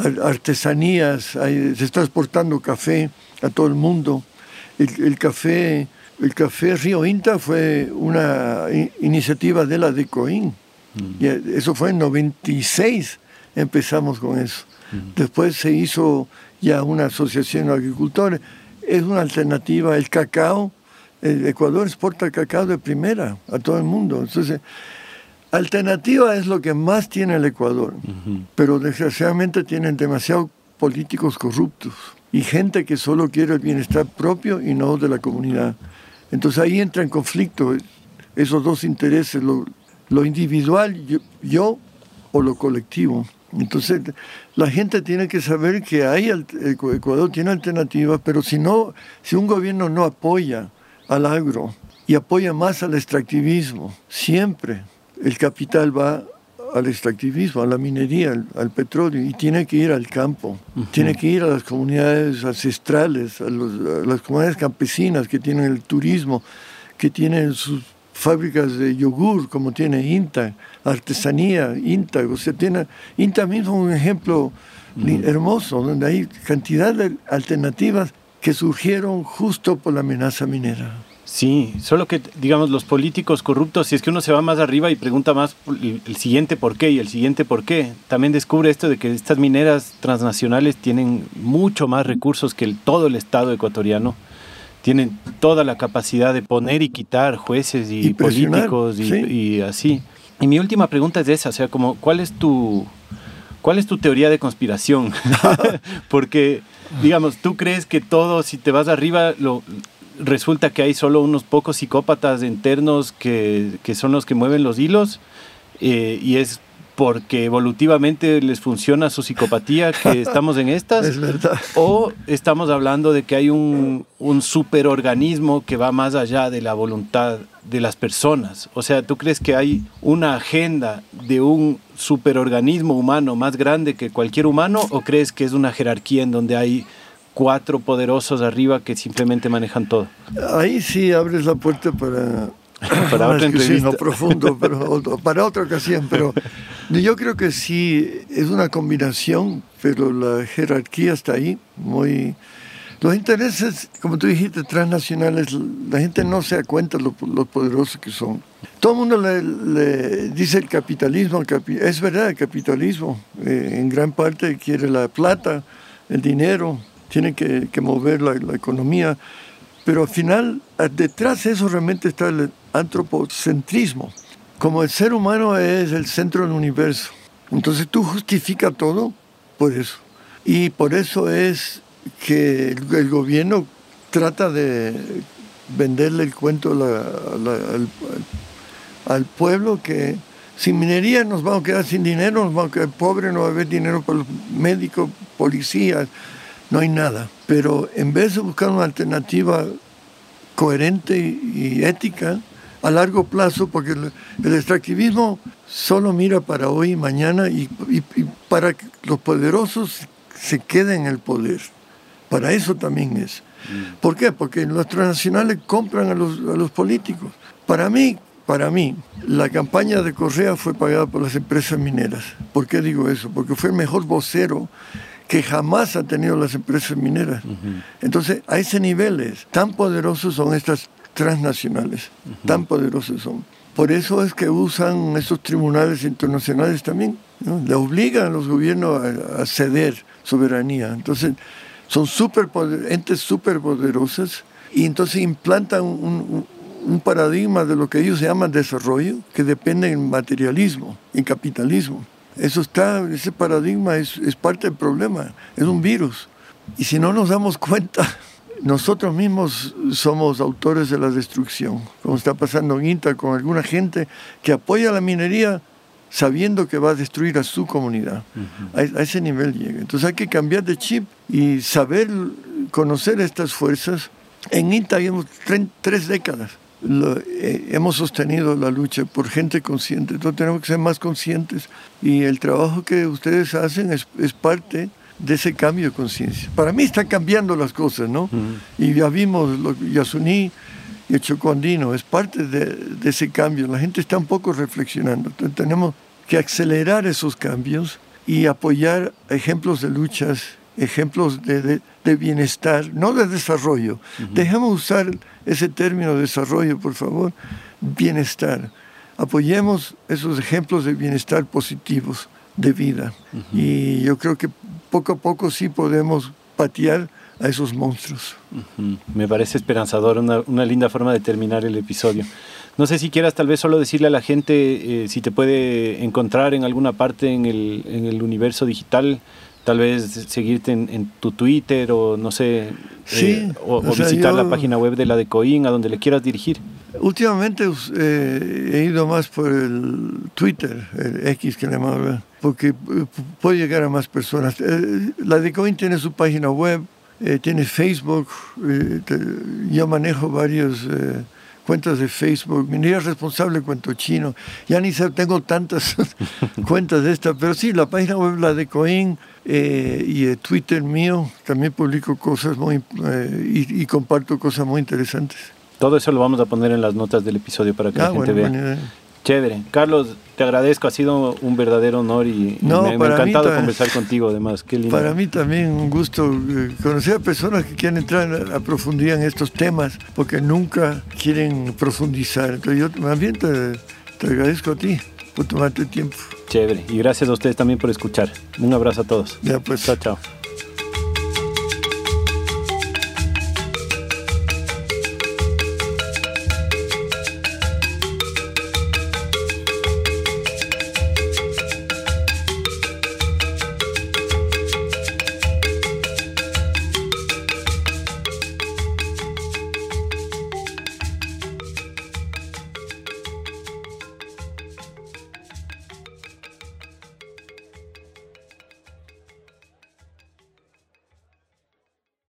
Artesanías, hay, se está exportando café a todo el mundo. El, el café, el café Río Inta fue una in, iniciativa de la DECOIN. Y eso fue en noventa y seis, empezamos con eso. Uh-huh. Después se hizo ya una asociación de agricultores. es una alternativa. El cacao, el Ecuador exporta cacao de primera a todo el mundo. Entonces, alternativa es lo que más tiene el Ecuador, uh-huh. pero desgraciadamente tienen demasiados políticos corruptos y gente que solo quiere el bienestar propio y no de la comunidad. Entonces ahí entra en conflicto esos dos intereses, lo, lo individual, yo, yo o lo colectivo. Entonces la gente tiene que saber que hay, el Ecuador tiene alternativas, pero si no, si un gobierno no apoya al agro y apoya más al extractivismo, siempre el capital va al extractivismo, a la minería, al, al petróleo, y tiene que ir al campo, uh-huh. tiene que ir a las comunidades ancestrales, a, los, a las comunidades campesinas que tienen el turismo, que tienen sus fábricas de yogur, como tiene INTA, artesanía, INTA, o sea, tiene INTA mismo un ejemplo uh-huh. hermoso, donde hay cantidad de alternativas que surgieron justo por la amenaza minera. Sí, solo que, digamos, los políticos corruptos, si es que uno se va más arriba y pregunta más el, el siguiente por qué y el siguiente por qué, también descubre esto de que estas mineras transnacionales tienen mucho más recursos que el, todo el Estado ecuatoriano. Tienen toda la capacidad de poner y quitar jueces y, y políticos y, ¿sí? y así. Y mi última pregunta es esa, o sea, como, ¿cuál es tu, cuál es tu teoría de conspiración? Porque, digamos, ¿tú crees que todo, si te vas arriba, lo... resulta que hay solo unos pocos psicópatas internos que, que son los que mueven los hilos eh, y es porque evolutivamente les funciona su psicopatía que estamos en estas? Es verdad. ¿O estamos hablando de que hay un, un superorganismo que va más allá de la voluntad de las personas? O sea, ¿tú crees que hay una agenda de un superorganismo humano más grande que cualquier humano o crees que es una jerarquía en donde hay cuatro poderosos arriba que simplemente manejan todo? Ahí sí abres la puerta para, para otra entrevista. No profundo, pero para otra ocasión. Pero yo creo que sí es una combinación, pero la jerarquía está ahí. Muy, los intereses, como tú dijiste, transnacionales, la gente no se da cuenta de lo, lo poderosos que son. Todo el mundo le, le dice el capitalismo, el capi, es verdad, el capitalismo eh, en gran parte quiere la plata, el dinero. Tiene que, que mover la, la economía, pero al final, detrás de eso realmente está el antropocentrismo. Como el ser humano es el centro del universo, entonces tú justificas todo por eso. Y por eso es que el, el gobierno trata de venderle el cuento la, la, al, al pueblo que sin minería nos vamos a quedar sin dinero, nos vamos a quedar pobres, no va a haber dinero para los médicos, policías. No hay nada, pero en vez de buscar una alternativa coherente y, y ética a largo plazo, porque el, el extractivismo solo mira para hoy y mañana y, y, y para que los poderosos se queden en el poder. Para eso también es. Mm. ¿Por qué? Porque los transnacionales compran a los, a los políticos. Para mí, para mí, la campaña de Correa fue pagada por las empresas mineras. ¿Por qué digo eso? Porque fue el mejor vocero que jamás han tenido las empresas mineras. Uh-huh. Entonces, a ese nivel es, tan poderosos son estas transnacionales, uh-huh. tan poderosos son. Por eso es que usan esos tribunales internacionales también, ¿no? Le obligan a los gobiernos a, a ceder soberanía. Entonces, son super poder, entes superpoderosas y entonces implantan un, un, un paradigma de lo que ellos llaman desarrollo, que depende en materialismo, en capitalismo. Eso está, ese paradigma es, es parte del problema, es un virus. Y si no nos damos cuenta, nosotros mismos somos autores de la destrucción, como está pasando en INTA con alguna gente que apoya la minería sabiendo que va a destruir a su comunidad. Uh-huh. a, a ese nivel llega. Entonces hay que cambiar de chip y saber conocer estas fuerzas. En INTA llevamos tre- tres décadas. Lo, eh, hemos sostenido la lucha por gente consciente, entonces tenemos que ser más conscientes y el trabajo que ustedes hacen es, es parte de ese cambio de conciencia. Para mí están cambiando las cosas, ¿no? Uh-huh. Y ya vimos lo, Yasuní y el Chocó Andino, es parte de, de ese cambio. La gente está un poco reflexionando, entonces tenemos que acelerar esos cambios y apoyar ejemplos de luchas, ejemplos de, de, de bienestar, no de desarrollo. Uh-huh. Dejemos usar ese término desarrollo, por favor, bienestar. Apoyemos esos ejemplos de bienestar positivos de vida. Uh-huh. Y yo creo que poco a poco sí podemos patear a esos monstruos. Uh-huh. Me parece esperanzador, una, una linda forma de terminar el episodio. No sé si quieras tal vez solo decirle a la gente eh, si te puede encontrar en alguna parte en el, en el universo digital, tal vez seguirte en, en tu Twitter o no sé, sí, eh, o, o, o sea, visitar yo, la página web de la DECOIN, a donde le quieras dirigir. Últimamente eh, he ido más por el Twitter, el X que le llamaba, porque eh, puede llegar a más personas. Eh, la DECOIN tiene su página web, eh, tiene Facebook, eh, te, yo manejo varios eh, cuentas de Facebook, mi niña es responsable de Cuento Chino, ya ni sé, tengo tantas cuentas de esta, pero sí, la página web, la DECOIN, eh, y el Twitter mío, también publico cosas muy, eh, y, y comparto cosas muy interesantes. Todo eso lo vamos a poner en las notas del episodio para que ah, la gente bueno, vea. Chévere. Carlos, te agradezco, ha sido un verdadero honor y, no, y me, me ha encantado ta- conversar contigo además. Qué lindo. Para mí también un gusto conocer a personas que quieren entrar a profundidad en estos temas porque nunca quieren profundizar. Entonces yo también te, te agradezco a ti por tomarte tiempo. Chévere. Y gracias a ustedes también por escuchar. Un abrazo a todos. Ya pues. Chao, chao.